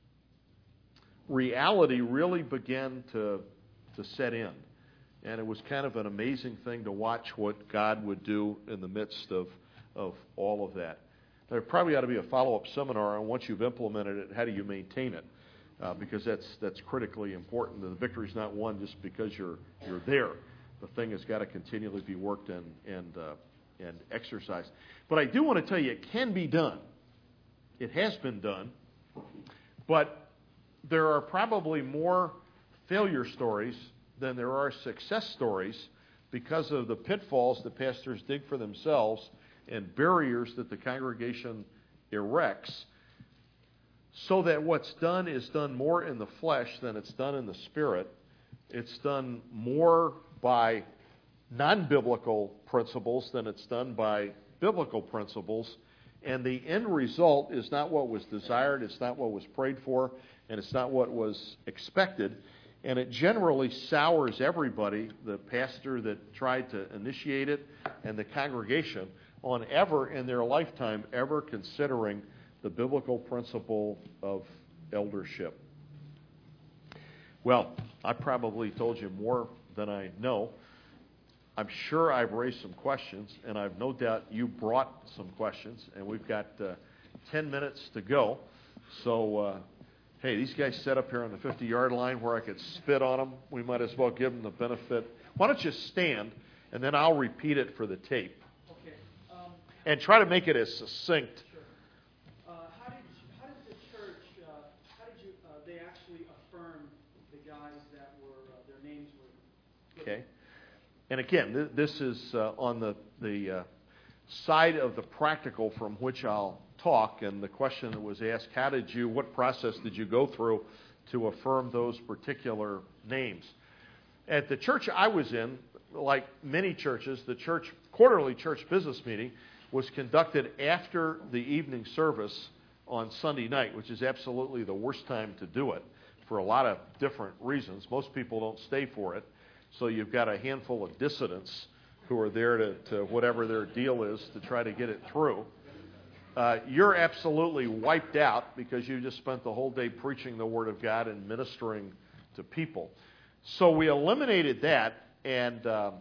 reality really began to set in. And it was kind of an amazing thing to watch what God would do in the midst of all of that. There probably ought to be a follow-up seminar on once you've implemented it, how do you maintain it? Because that's critically important. The victory's not won just because you're there. The thing has got to continually be worked and exercised. But I do want to tell you, it can be done. It has been done. But there are probably more failure stories than there are success stories because of the pitfalls that pastors dig for themselves and barriers that the congregation erects, so that what's done is done more in the flesh than it's done in the spirit. It's done more by non-biblical principles than it's done by biblical principles. And the end result is not what was desired, it's not what was prayed for, and it's not what was expected. And it generally sours everybody, the pastor that tried to initiate it and the congregation, on ever in their lifetime ever considering the biblical principle of eldership. Well, I probably told you more than I know. I'm sure I've raised some questions, and I've no doubt you brought some questions, and we've got 10 minutes to go. So, hey, these guys set up here on the 50-yard line where I could spit on them. We might as well give them the benefit. Why don't you stand, and then I'll repeat it for the tape. Okay. And try to make it as succinct. Sure. How did the church, they actually affirm the guys that were, their names were... Okay. And again, this is on the side of the practical from which I'll talk. And the question that was asked, what process did you go through to affirm those particular names? At the church I was in, like many churches, the quarterly church business meeting was conducted after the evening service on Sunday night, which is absolutely the worst time to do it for a lot of different reasons. Most people don't stay for it. So you've got a handful of dissidents who are there to whatever their deal is to try to get it through. You're absolutely wiped out because you just spent the whole day preaching the Word of God and ministering to people. So we eliminated that, and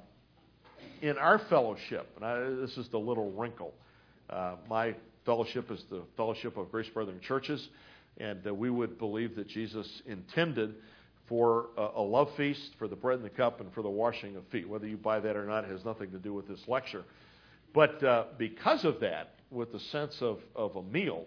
in our fellowship, and this is the little wrinkle, my fellowship is the Fellowship of Grace Brethren Churches, and we would believe that Jesus intended for a love feast, for the bread and the cup, and for the washing of feet. Whether you buy that or not has nothing to do with this lecture. But because of that, with the sense of a meal,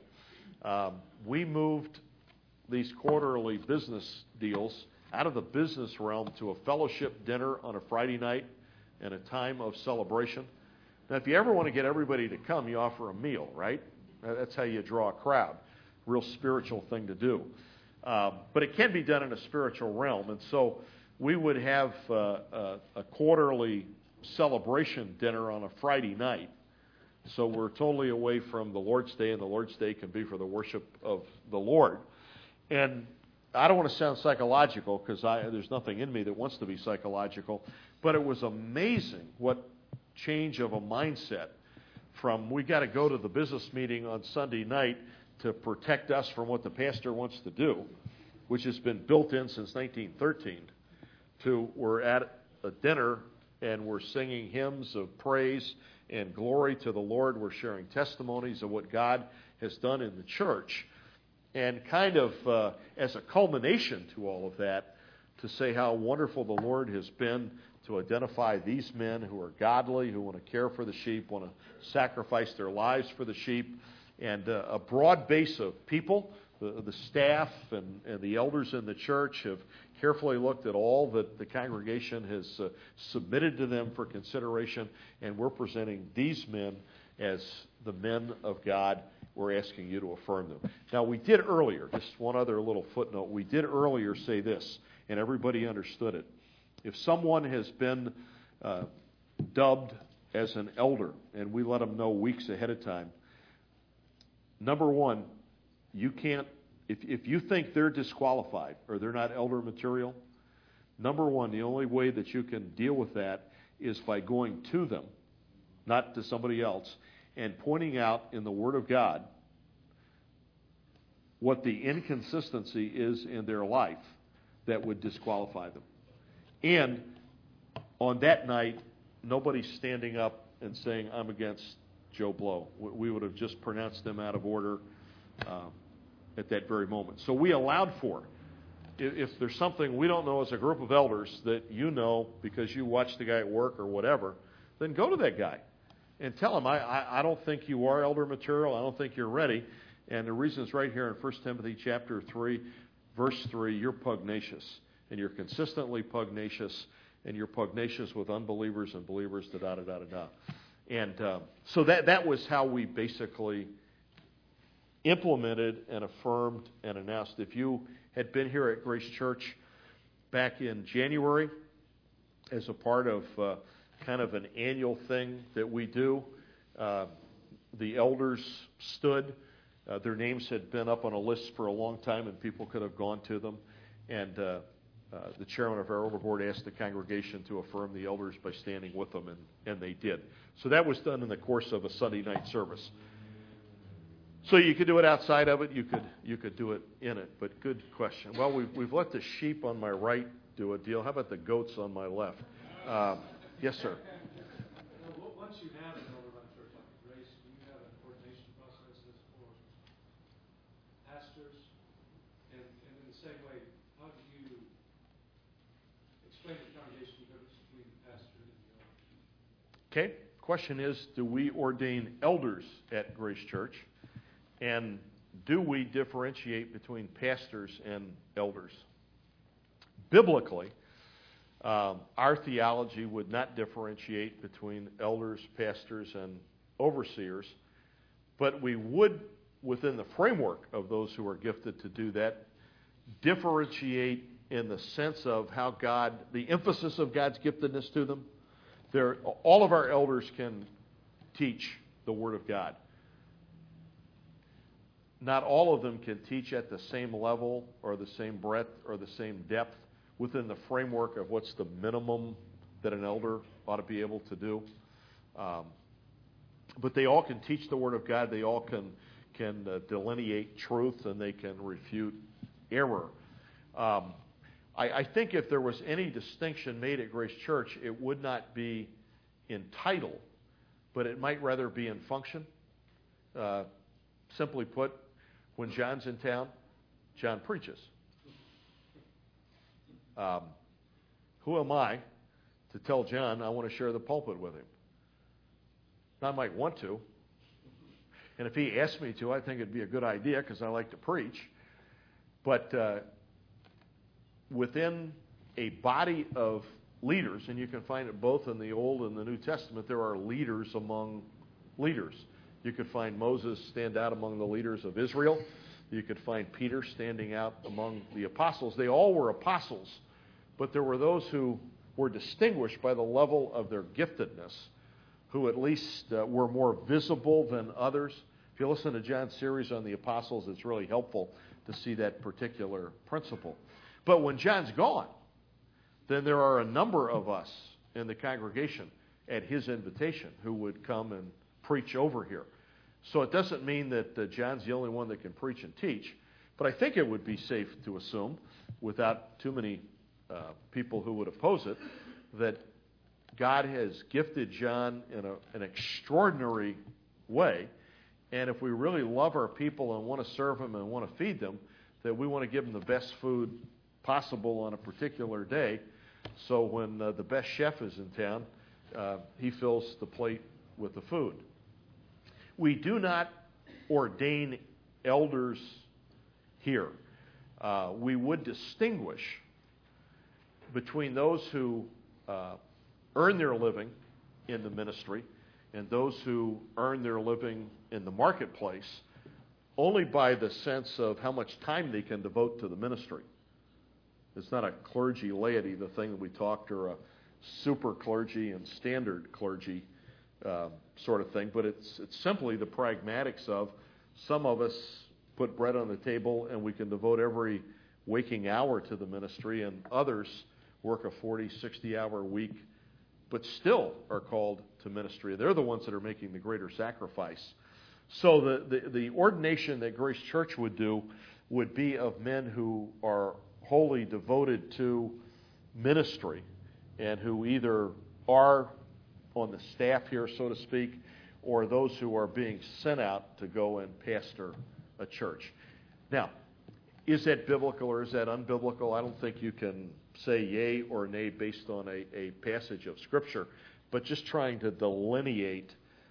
we moved these quarterly business deals out of the business realm to a fellowship dinner on a Friday night and a time of celebration. Now, if you ever want to get everybody to come, you offer a meal, right? That's how you draw a crowd. Real spiritual thing to do. But it can be done in a spiritual realm. And so we would have a quarterly celebration dinner on a Friday night. So we're totally away from the Lord's Day, and the Lord's Day can be for the worship of the Lord. And I don't want to sound psychological because there's nothing in me that wants to be psychological, but it was amazing what change of a mindset from we got to go to the business meeting on Sunday night to protect us from what the pastor wants to do, which has been built in since 1913, to we're at a dinner and we're singing hymns of praise and glory to the Lord. We're sharing testimonies of what God has done in the church. And kind of as a culmination to all of that, to say how wonderful the Lord has been to identify these men who are godly, who want to care for the sheep, want to sacrifice their lives for the sheep, and a broad base of people. The staff and the elders in the church have carefully looked at all that the congregation has submitted to them for consideration, and we're presenting these men as the men of God. We're asking you to affirm them. Now, we did earlier, just one other little footnote, we did earlier say this, and everybody understood it. If someone has been dubbed as an elder, and we let them know weeks ahead of time, number one, you can't, if you think they're disqualified or they're not elder material, number one, the only way that you can deal with that is by going to them, not to somebody else, and pointing out in the Word of God what the inconsistency is in their life that would disqualify them. And on that night, nobody's standing up and saying, I'm against Joe Blow. We would have just pronounced them out of order at that very moment. So we allowed for it. If there's something we don't know as a group of elders that you know because you watched the guy at work or whatever, then go to that guy and tell him, I don't think you are elder material. I don't think you're ready. And the reason is right here in 1 Timothy chapter 3, verse 3, you're pugnacious. And you're consistently pugnacious. And you're pugnacious with unbelievers and believers, da-da-da-da-da. And so that was how we basically implemented and affirmed and announced. If you had been here at Grace Church back in January as a part of kind of an annual thing that we do, the elders stood. Their names had been up on a list for a long time, and people could have gone to them. And the chairman of our overboard asked the congregation to affirm the elders by standing with them, and they did. So that was done in the course of a Sunday night service. So you could do it outside of it, you could do it in it, but good question. Well, we've let the sheep on my right do a deal. How about the goats on my left? Yes, sir. Once you have an elder run church like Grace, do you have an ordination processes for pastors? And in the same way, how do you explain to the congregation the difference between the pastor and the elder? Okay. Question is, do we ordain elders at Grace Church? And do we differentiate between pastors and elders? Biblically, our theology would not differentiate between elders, pastors, and overseers, but we would, within the framework of those who are gifted to do that, differentiate in the sense of how God, the emphasis of God's giftedness to them. All of our elders can teach the Word of God. Not all of them can teach at the same level or the same breadth or the same depth within the framework of what's the minimum that an elder ought to be able to do. But they all can teach the Word of God. They all can delineate truth, and they can refute error. I think if there was any distinction made at Grace Church, it would not be in title, but it might rather be in function. Simply put, when John's in town, John preaches. Who am I to tell John I want to share the pulpit with him? I might want to. And if he asked me to, I think it'd be a good idea because I like to preach. But within a body of leaders, and you can find it both in the Old and the New Testament, there are leaders among leaders. You could find Moses stand out among the leaders of Israel. You could find Peter standing out among the apostles. They all were apostles, but there were those who were distinguished by the level of their giftedness, who at least were more visible than others. If you listen to John's series on the apostles, it's really helpful to see that particular principle. But when John's gone, then there are a number of us in the congregation at his invitation who would come and preach over here. So it doesn't mean that John's the only one that can preach and teach, but I think it would be safe to assume, without too many people who would oppose it, that God has gifted John in an extraordinary way, and if we really love our people and want to serve them and want to feed them, that we want to give them the best food possible on a particular day, so when the best chef is in town, he fills the plate with the food. We do not ordain elders here. We would distinguish between those who earn their living in the ministry and those who earn their living in the marketplace only by the sense of how much time they can devote to the ministry. It's not a clergy laity, the thing that we talked, or a super clergy and standard clergy sort of thing, but it's simply the pragmatics of some of us put bread on the table and we can devote every waking hour to the ministry, and others work a 40, 60-hour week but still are called to ministry. They're the ones that are making the greater sacrifice. So the ordination that Grace Church would do would be of men who are wholly devoted to ministry and who either are on the staff here, so to speak, or those who are being sent out to go and pastor a church. Now, is that biblical or is that unbiblical? I don't think you can say yay or nay based on a passage of Scripture, but just trying to delineate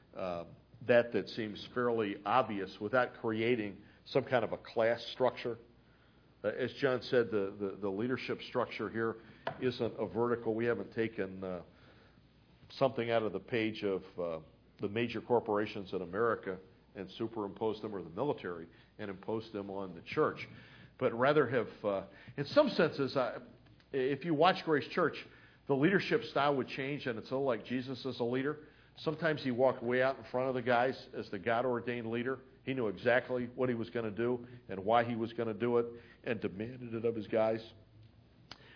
that seems fairly obvious without creating some kind of a class structure. As John said, the leadership structure here isn't a vertical. We haven't taken something out of the page of the major corporations in America and superimposed them, or the military, and imposed them on the church. But rather have, in some senses, if you watch Grace Church, the leadership style would change, and it's a little like Jesus as a leader. Sometimes he walked way out in front of the guys as the God-ordained leader. He knew exactly what he was going to do and why he was going to do it and demanded it of his guys.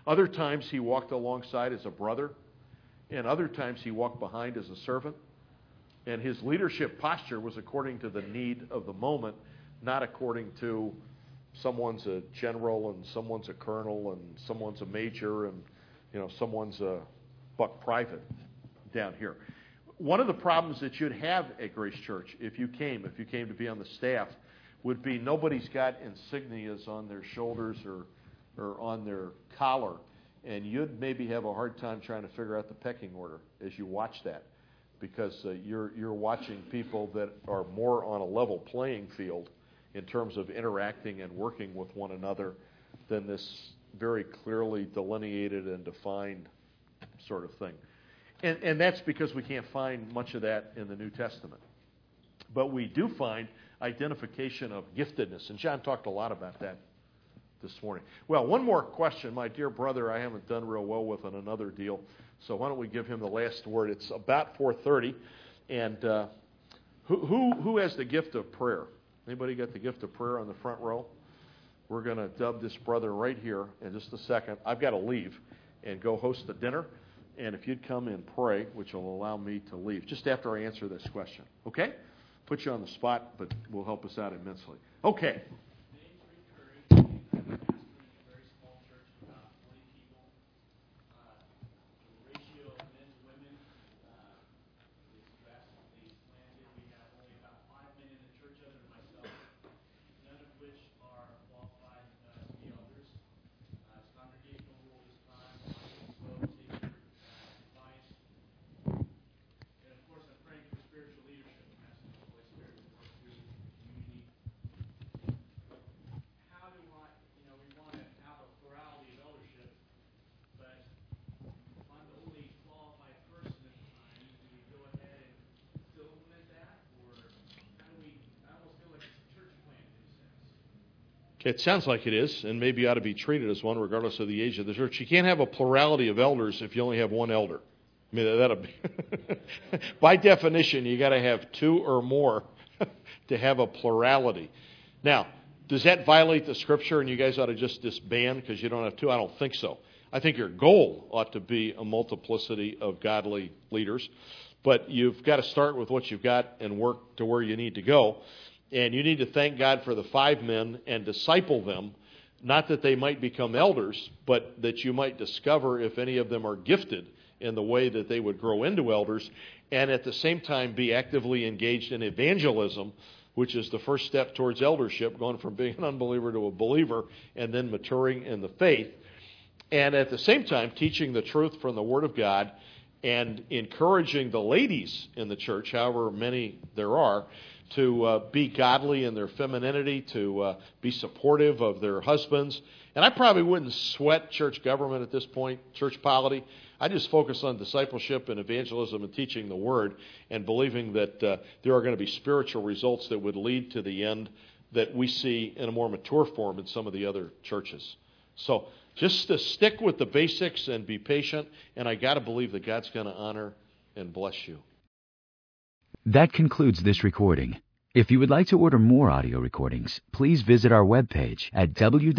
Other times he walked alongside as a brother, and other times he walked behind as a servant. And his leadership posture was according to the need of the moment, not according to someone's a general and someone's a colonel and someone's a major and someone's a buck private down here. One of the problems that you'd have at Grace Church if you came to be on the staff, would be nobody's got insignias on their shoulders or on their collar, and you'd maybe have a hard time trying to figure out the pecking order as you watch that, because you're watching people that are more on a level playing field in terms of interacting and working with one another than this very clearly delineated and defined sort of thing. And that's because we can't find much of that in the New Testament. But we do find identification of giftedness. And John talked a lot about that this morning. Well, one more question. My dear brother, I haven't done real well with on another deal. So why don't we give him the last word? It's about 4:30. And who has the gift of prayer? Anybody got the gift of prayer on the front row? We're going to dub this brother right here in just a second. I've got to leave and go host the dinner. And if you'd come and pray, which will allow me to leave, just after I answer this question. Okay? Put you on the spot, but will help us out immensely. Okay. Okay, it sounds like it is, and maybe ought to be treated as one regardless of the age of the church. You can't have a plurality of elders if you only have one elder. I mean, that'll be by definition, you got to have two or more to have a plurality. Now, does that violate the Scripture and you guys ought to just disband because you don't have two? I don't think so. I think your goal ought to be a multiplicity of godly leaders, but you've got to start with what you've got and work to where you need to go. And you need to thank God for the 5 men and disciple them, not that they might become elders, but that you might discover if any of them are gifted in the way that they would grow into elders, and at the same time be actively engaged in evangelism, which is the first step towards eldership, going from being an unbeliever to a believer and then maturing in the faith. And at the same time, teaching the truth from the Word of God and encouraging the ladies in the church, however many there are, to be godly in their femininity, to be supportive of their husbands. And I probably wouldn't sweat church government at this point, church polity. I just focus on discipleship and evangelism and teaching the Word and believing that there are going to be spiritual results that would lead to the end that we see in a more mature form in some of the other churches. So just to stick with the basics and be patient, and I got to believe that God's going to honor and bless you. That concludes this recording. If you would like to order more audio recordings, please visit our webpage at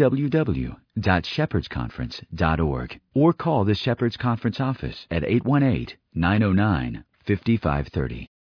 www.shepherdsconference.org or call the Shepherds Conference office at 818-909-5530.